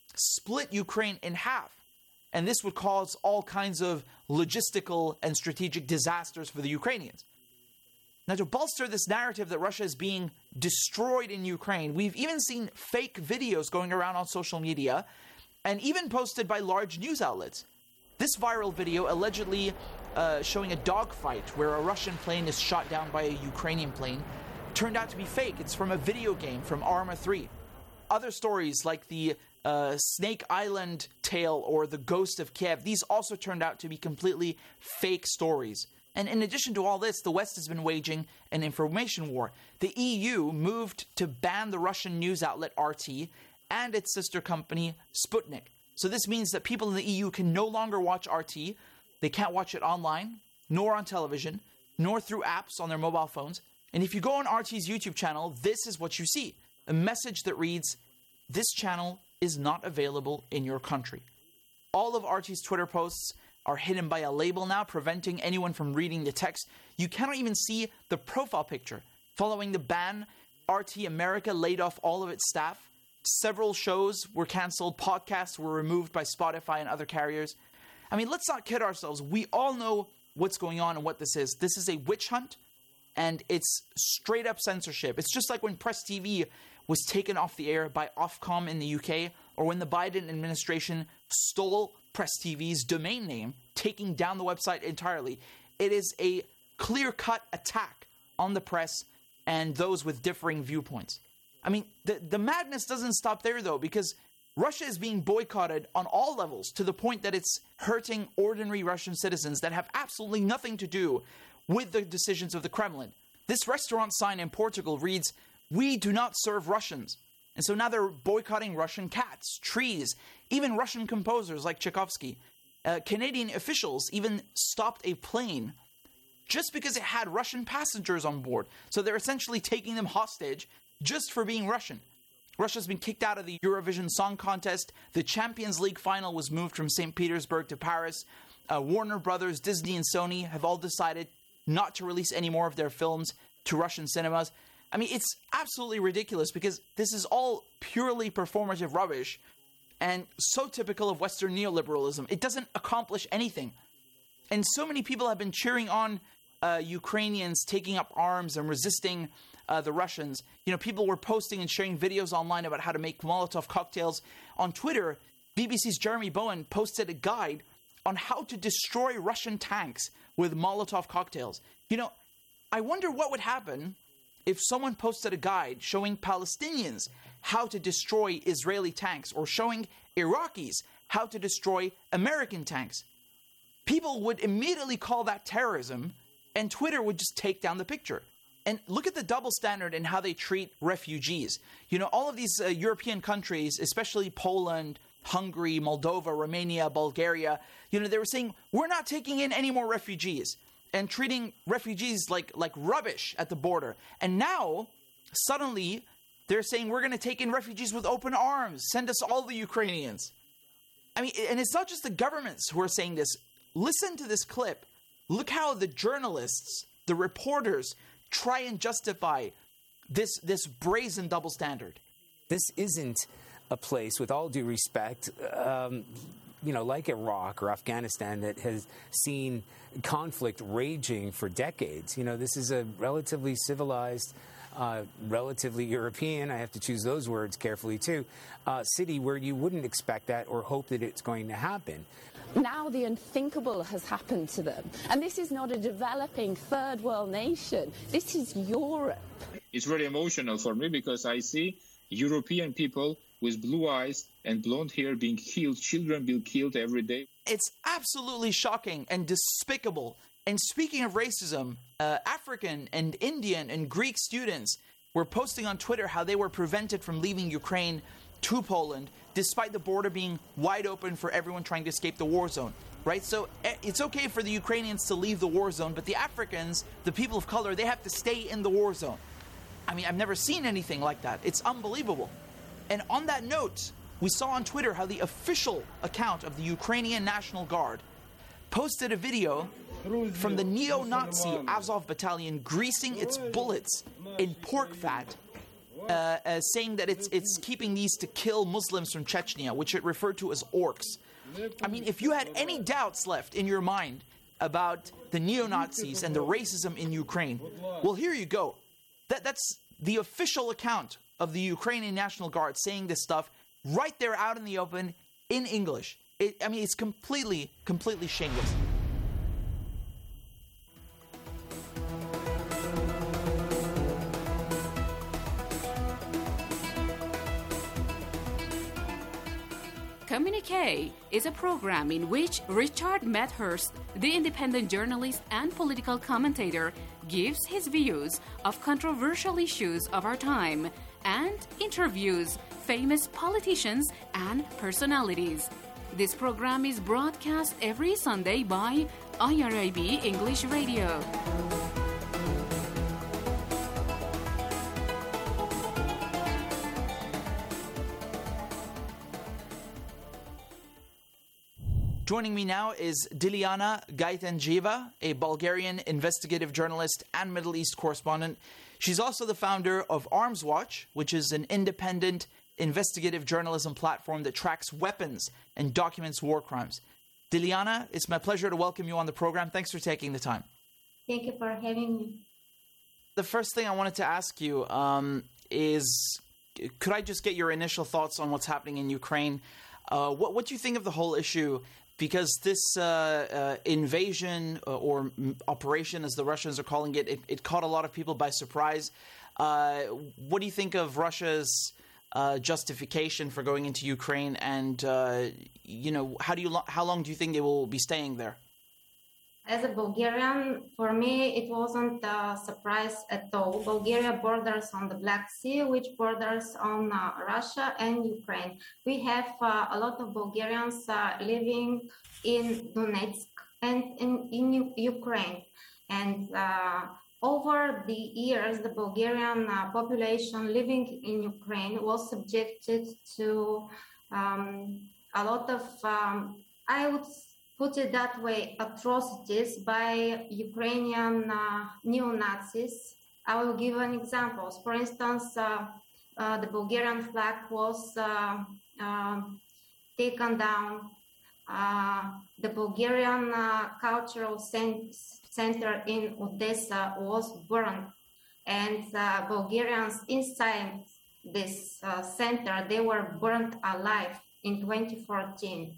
split Ukraine in half. And this would cause all kinds of logistical and strategic disasters for the Ukrainians. Now, to bolster this narrative that Russia is being destroyed in Ukraine, we've even seen fake videos going around on social media and even posted by large news outlets. This viral video allegedly uh, showing a dogfight where a Russian plane is shot down by a Ukrainian plane turned out to be fake. It's from a video game from Arma three. Other stories like the uh, Snake Island tale or the Ghost of Kiev, these also turned out to be completely fake stories. And in addition to all this, the West has been waging an information war. The E U moved to ban the Russian news outlet R T and its sister company Sputnik. So this means that people in the E U can no longer watch R T. They can't watch it online, nor on television, nor through apps on their mobile phones. And if you go on R T's YouTube channel, this is what you see. A message that reads, "This channel is not available in your country." All of R T's Twitter posts are hidden by a label now, preventing anyone from reading the text. You cannot even see the profile picture. Following the ban, R T America laid off all of its staff. Several shows were canceled. Podcasts were removed by Spotify and other carriers. I mean, let's not kid ourselves. We all know what's going on and what this is. This is a witch hunt, and it's straight up censorship. It's just like when Press T V was taken off the air by Ofcom in the U K, or when the Biden administration stole Press T V's domain name, taking down the website entirely. It is a clear-cut attack on the press and those with differing viewpoints. I mean, the, the madness doesn't stop there, though, because Russia is being boycotted on all levels to the point that it's hurting ordinary Russian citizens that have absolutely nothing to do with the decisions of the Kremlin. This restaurant sign in Portugal reads, "We do not serve Russians." And so now they're boycotting Russian cats, trees, even Russian composers like Tchaikovsky. Uh, Canadian officials even stopped a plane just because it had Russian passengers on board. So they're essentially taking them hostage just for being Russian. Russia's been kicked out of the Eurovision Song Contest. The Champions League final was moved from Saint Petersburg to Paris. Uh, Warner Brothers, Disney, and Sony have all decided not to release any more of their films to Russian cinemas. I mean, it's absolutely ridiculous because this is all purely performative rubbish and so typical of Western neoliberalism. It doesn't accomplish anything. And so many people have been cheering on uh, Ukrainians taking up arms and resisting uh, the Russians. You know, people were posting and sharing videos online about how to make Molotov cocktails. On Twitter, B B C's Jeremy Bowen posted a guide on how to destroy Russian tanks with Molotov cocktails. You know, I wonder what would happen if someone posted a guide showing Palestinians how to destroy Israeli tanks or showing Iraqis how to destroy American tanks. People would immediately call that terrorism, and Twitter would just take down the picture. And look at the double standard in how they treat refugees. You know, all of these uh, European countries, especially Poland, Hungary, Moldova, Romania, Bulgaria, you know, they were saying, we're not taking in any more refugees, and treating refugees like, like rubbish at the border. And now, suddenly, they're saying we're going to take in refugees with open arms. Send us all the Ukrainians. I mean, and it's not just the governments who are saying this. Listen to this clip. Look how the journalists, the reporters, try and justify this, this brazen double standard. This isn't a place, with all due respect, um, you know, like Iraq or Afghanistan, that has seen conflict raging for decades. You know, this is a relatively civilized, uh, relatively European, I have to choose those words carefully too, uh, city where you wouldn't expect that or hope that it's going to happen. Now the unthinkable has happened to them. And this is not a developing third world nation. This is Europe. It's very emotional for me because I see European people with blue eyes and blonde hair being killed, children being killed every day. It's absolutely shocking and despicable. And speaking of racism, uh, African and Indian and Greek students were posting on Twitter how they were prevented from leaving Ukraine to Poland, despite the border being wide open for everyone trying to escape the war zone. Right? So it's okay for the Ukrainians to leave the war zone, but the Africans, the people of color, they have to stay in the war zone. I mean, I've never seen anything like that. It's unbelievable. And on that note, we saw on Twitter how the official account of the Ukrainian National Guard posted a video from the neo-Nazi Azov battalion greasing its bullets in pork fat, uh, uh, saying that it's, it's keeping these to kill Muslims from Chechnya, which it referred to as orcs. I mean, if you had any doubts left in your mind about the neo-Nazis and the racism in Ukraine, well, here you go. That, that's the official account of the Ukrainian National Guard saying this stuff right there out in the open in English. It, I mean, it's completely, completely shameless. Communique is a program in which Richard Medhurst, the independent journalist and political commentator, gives his views of controversial issues of our time and interviews famous politicians and personalities. This program is broadcast every Sunday by I R I B English Radio. Joining me now is Diliana Gaitenjeva, a Bulgarian investigative journalist and Middle East correspondent. She's also the founder of Arms Watch, which is an independent investigative journalism platform that tracks weapons and documents war crimes. Diliana, it's my pleasure to welcome you on the program. Thanks for taking the time. Thank you for having me. The first thing I wanted to ask you um, is, could I just get your initial thoughts on what's happening in Ukraine? Uh, what, what do you think of the whole issue? Because this uh, uh, invasion uh, or operation, as the Russians are calling it, it, it caught a lot of people by surprise. Uh, what do you think of Russia's uh, justification for going into Ukraine? And, uh, you know, how do you lo- how long do you think they will be staying there? As a Bulgarian, for me, it wasn't a surprise at all. Bulgaria borders on the Black Sea, which borders on uh, Russia and Ukraine. We have uh, a lot of Bulgarians uh, living in Donetsk and in, in U- Ukraine. And uh, over the years, the Bulgarian uh, population living in Ukraine was subjected to um, a lot of, um, I would put it that way, atrocities by Ukrainian uh, neo-Nazis. I will give an example. For instance, uh, uh, the Bulgarian flag was uh, uh, taken down. Uh, the Bulgarian uh, cultural cent- center in Odessa was burned. And uh, Bulgarians inside this uh, center, they were burned alive in twenty fourteen.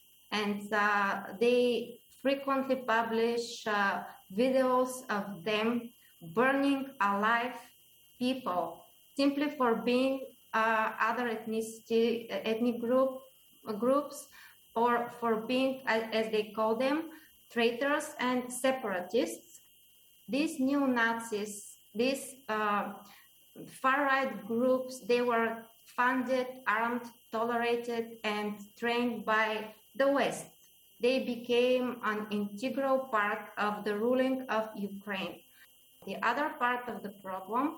And uh, they frequently publish uh, videos of them burning alive people simply for being uh, other ethnicity, ethnic group, uh, groups or for being, as they call them, traitors and separatists. These neo-Nazis, these uh, far-right groups, they were funded, armed, tolerated, and trained by the West. They became an integral part of the ruling of Ukraine. The other part of the problem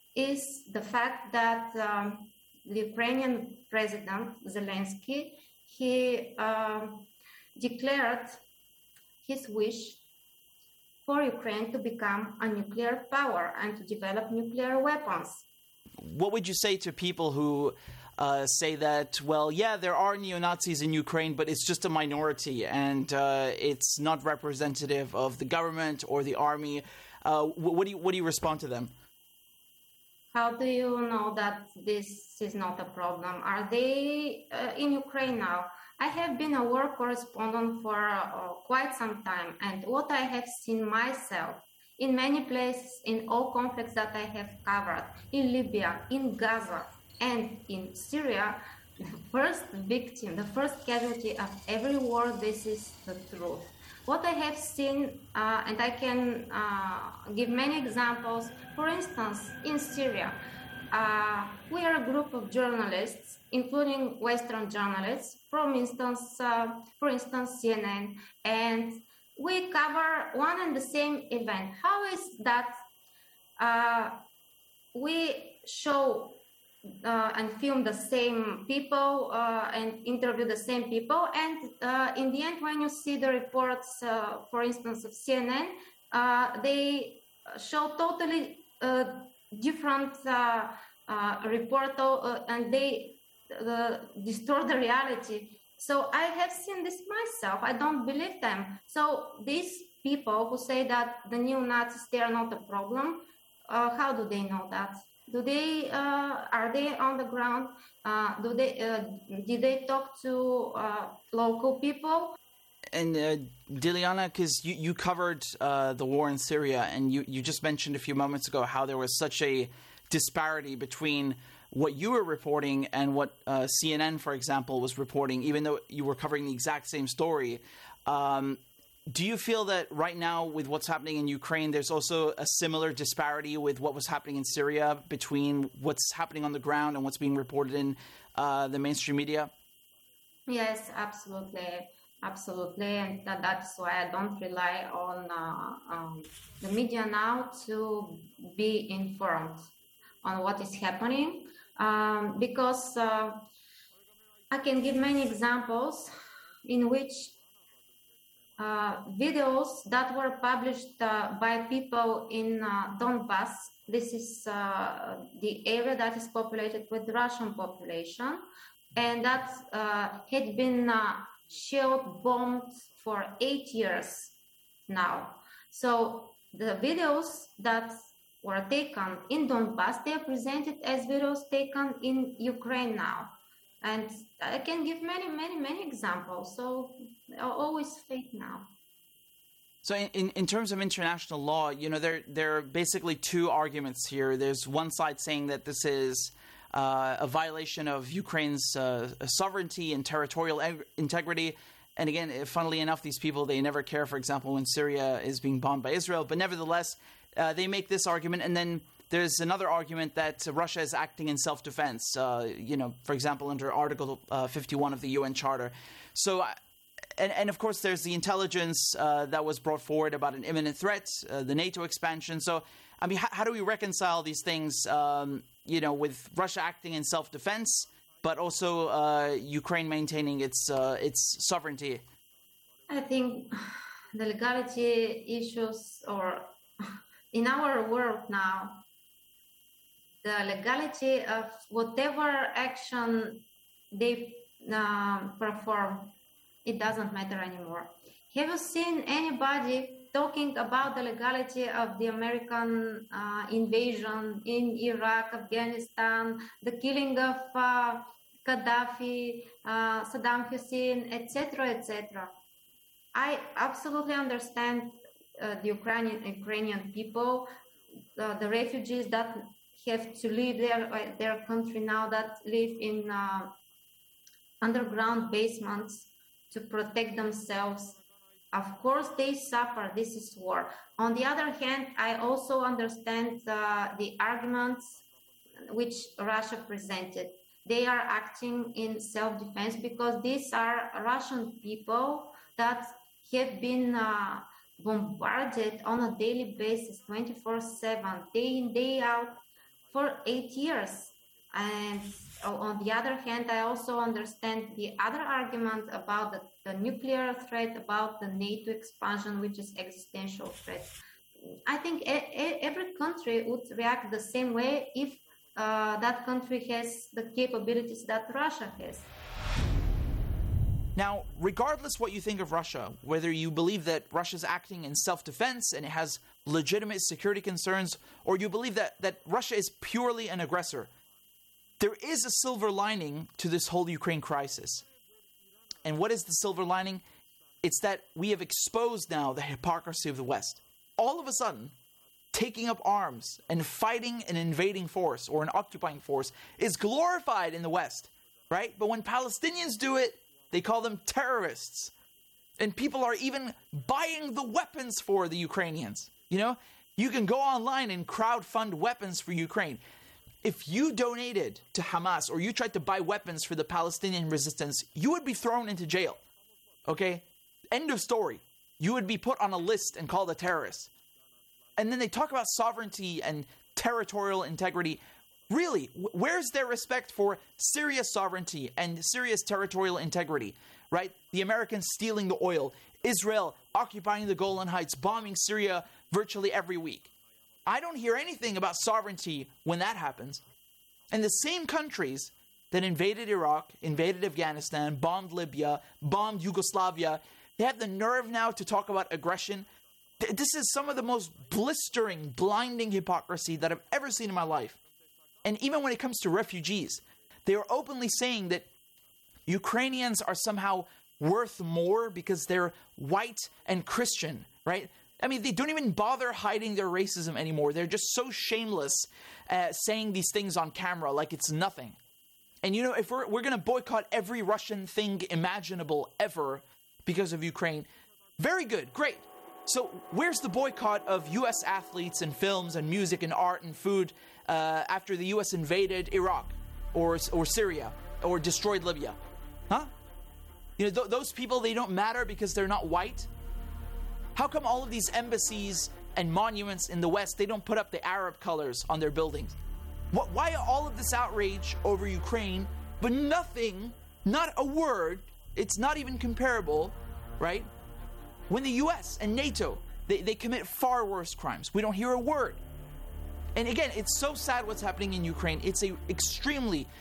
is the fact that um, the Ukrainian president, Zelensky, he uh, declared his wish for Ukraine to become a nuclear power and to develop nuclear weapons. What would you say to people who Uh, say that, well, yeah, there are neo-Nazis in Ukraine, but it's just a minority and uh, it's not representative of the government or the army? Uh, what do you what do you respond to them? How do you know that this is not a problem? Are they uh, in Ukraine now? I have been a war correspondent for uh, quite some time, and what I have seen myself in many places, in all conflicts that I have covered, in Libya, in Gaza, And in Syria, the first victim, the first casualty of every war, this is the truth. What I have seen, uh, and I can uh, give many examples, for instance, in Syria, uh, we are a group of journalists, including Western journalists, for instance, uh, for instance, C N N, and we cover one and the same event. How is that uh, we show Uh, and film the same people uh, and interview the same people, and uh, in the end, when you see the reports, uh, for instance, of C N N, uh, they show totally uh, different uh, uh, report, uh, and they uh, distort the reality. So I have seen this myself. I don't believe them. So these people who say that the neo-Nazis, they are not a problem, uh, how do they know that? Do they, uh, are they on the ground? Uh, do they, uh, did they talk to uh, local people? And uh, Diliana, because you, you covered uh, the war in Syria, and you, you just mentioned a few moments ago how there was such a disparity between what you were reporting and what uh, C N N, for example, was reporting, even though you were covering the exact same story. Um, Do you feel that right now, with what's happening in Ukraine, there's also a similar disparity with what was happening in Syria between what's happening on the ground and what's being reported in uh, the mainstream media? Yes, absolutely. Absolutely. And that, that's why I don't rely on uh, um, the media now to be informed on what is happening. Um, because uh, I can give many examples in which Uh, videos that were published uh, by people in uh, Donbass. This is uh, the area that is populated with Russian population, and that uh, had been uh, shelled, bombed for eight years now. So the videos that were taken in Donbass, they are presented as videos taken in Ukraine now. And I can give many, many, many examples. So always fake now. So in, in terms of international law, you know, there, there are basically two arguments here. There's one side saying that this is uh, a violation of Ukraine's uh, sovereignty and territorial integrity. And again, funnily enough, these people, they never care, for example, when Syria is being bombed by Israel. But nevertheless, uh, they make this argument. And then there's another argument that Russia is acting in self-defense, uh, you know, for example, under Article uh, fifty-one of the U N Charter. So, and, and of course, there's the intelligence uh, that was brought forward about an imminent threat, uh, the NATO expansion. So, I mean, how, how do we reconcile these things, um, you know, with Russia acting in self-defense, but also uh, Ukraine maintaining its uh, its sovereignty? I think the legality issues, or in our world now, the legality of whatever action they uh, perform, it doesn't matter anymore. Have you seen anybody talking about the legality of the American uh, invasion in Iraq, Afghanistan, the killing of uh, Gaddafi, uh, Saddam Hussein, et cetera, et cetera? I absolutely understand uh, the Ukrainian Ukrainian people, uh, the refugees that have to leave their their country now, that live in uh, underground basements to protect themselves. Of course, they suffer. This is war. On the other hand, I also understand uh, the arguments which Russia presented. They are acting in self-defense because these are Russian people that have been uh, bombarded on a daily basis, twenty-four seven, day in, day out, for eight years. And on the other hand, I also understand the other argument about the, the nuclear threat, about the NATO expansion, which is existential threat. I think a- a- every country would react the same way if uh, that country has the capabilities that Russia has. Now, regardless what you think of Russia, whether you believe that Russia's acting in self-defense and it has legitimate security concerns, or you believe that, that Russia is purely an aggressor, there is a silver lining to this whole Ukraine crisis. And what is the silver lining? It's that we have exposed now the hypocrisy of the West. All of a sudden, taking up arms and fighting an invading force or an occupying force is glorified in the West, right? But when Palestinians do it, they call them terrorists. And people are even buying the weapons for the Ukrainians. You know, you can go online and crowdfund weapons for Ukraine. If you donated to Hamas or you tried to buy weapons for the Palestinian resistance, you would be thrown into jail. Okay? End of story. You would be put on a list and called a terrorist. And then they talk about sovereignty and territorial integrity. Really, where's their respect for Syria's sovereignty and Syria's territorial integrity, right? The Americans stealing the oil, Israel occupying the Golan Heights, bombing Syria virtually every week. I don't hear anything about sovereignty when that happens. And the same countries that invaded Iraq, invaded Afghanistan, bombed Libya, bombed Yugoslavia, they have the nerve now to talk about aggression. This is some of the most blistering, blinding hypocrisy that I've ever seen in my life. And even when it comes to refugees, they are openly saying that Ukrainians are somehow worth more because they're white and Christian, right? I mean, they don't even bother hiding their racism anymore. They're just so shameless uh, saying these things on camera like it's nothing. And you know, if we're, we're going to boycott every Russian thing imaginable ever because of Ukraine, very good, great. So where's the boycott of U S athletes and films and music and art and food uh, after the U S invaded Iraq or or Syria or destroyed Libya? Huh? You know, th- those people, they don't matter because they're not white? How come all of these embassies and monuments in the West, they don't put up the Arab colors on their buildings? What, why all of this outrage over Ukraine, but nothing, not a word, it's not even comparable, right? When the U S and NATO, they, they commit far worse crimes. We don't hear a word. And again, it's so sad what's happening in Ukraine. It's an extremely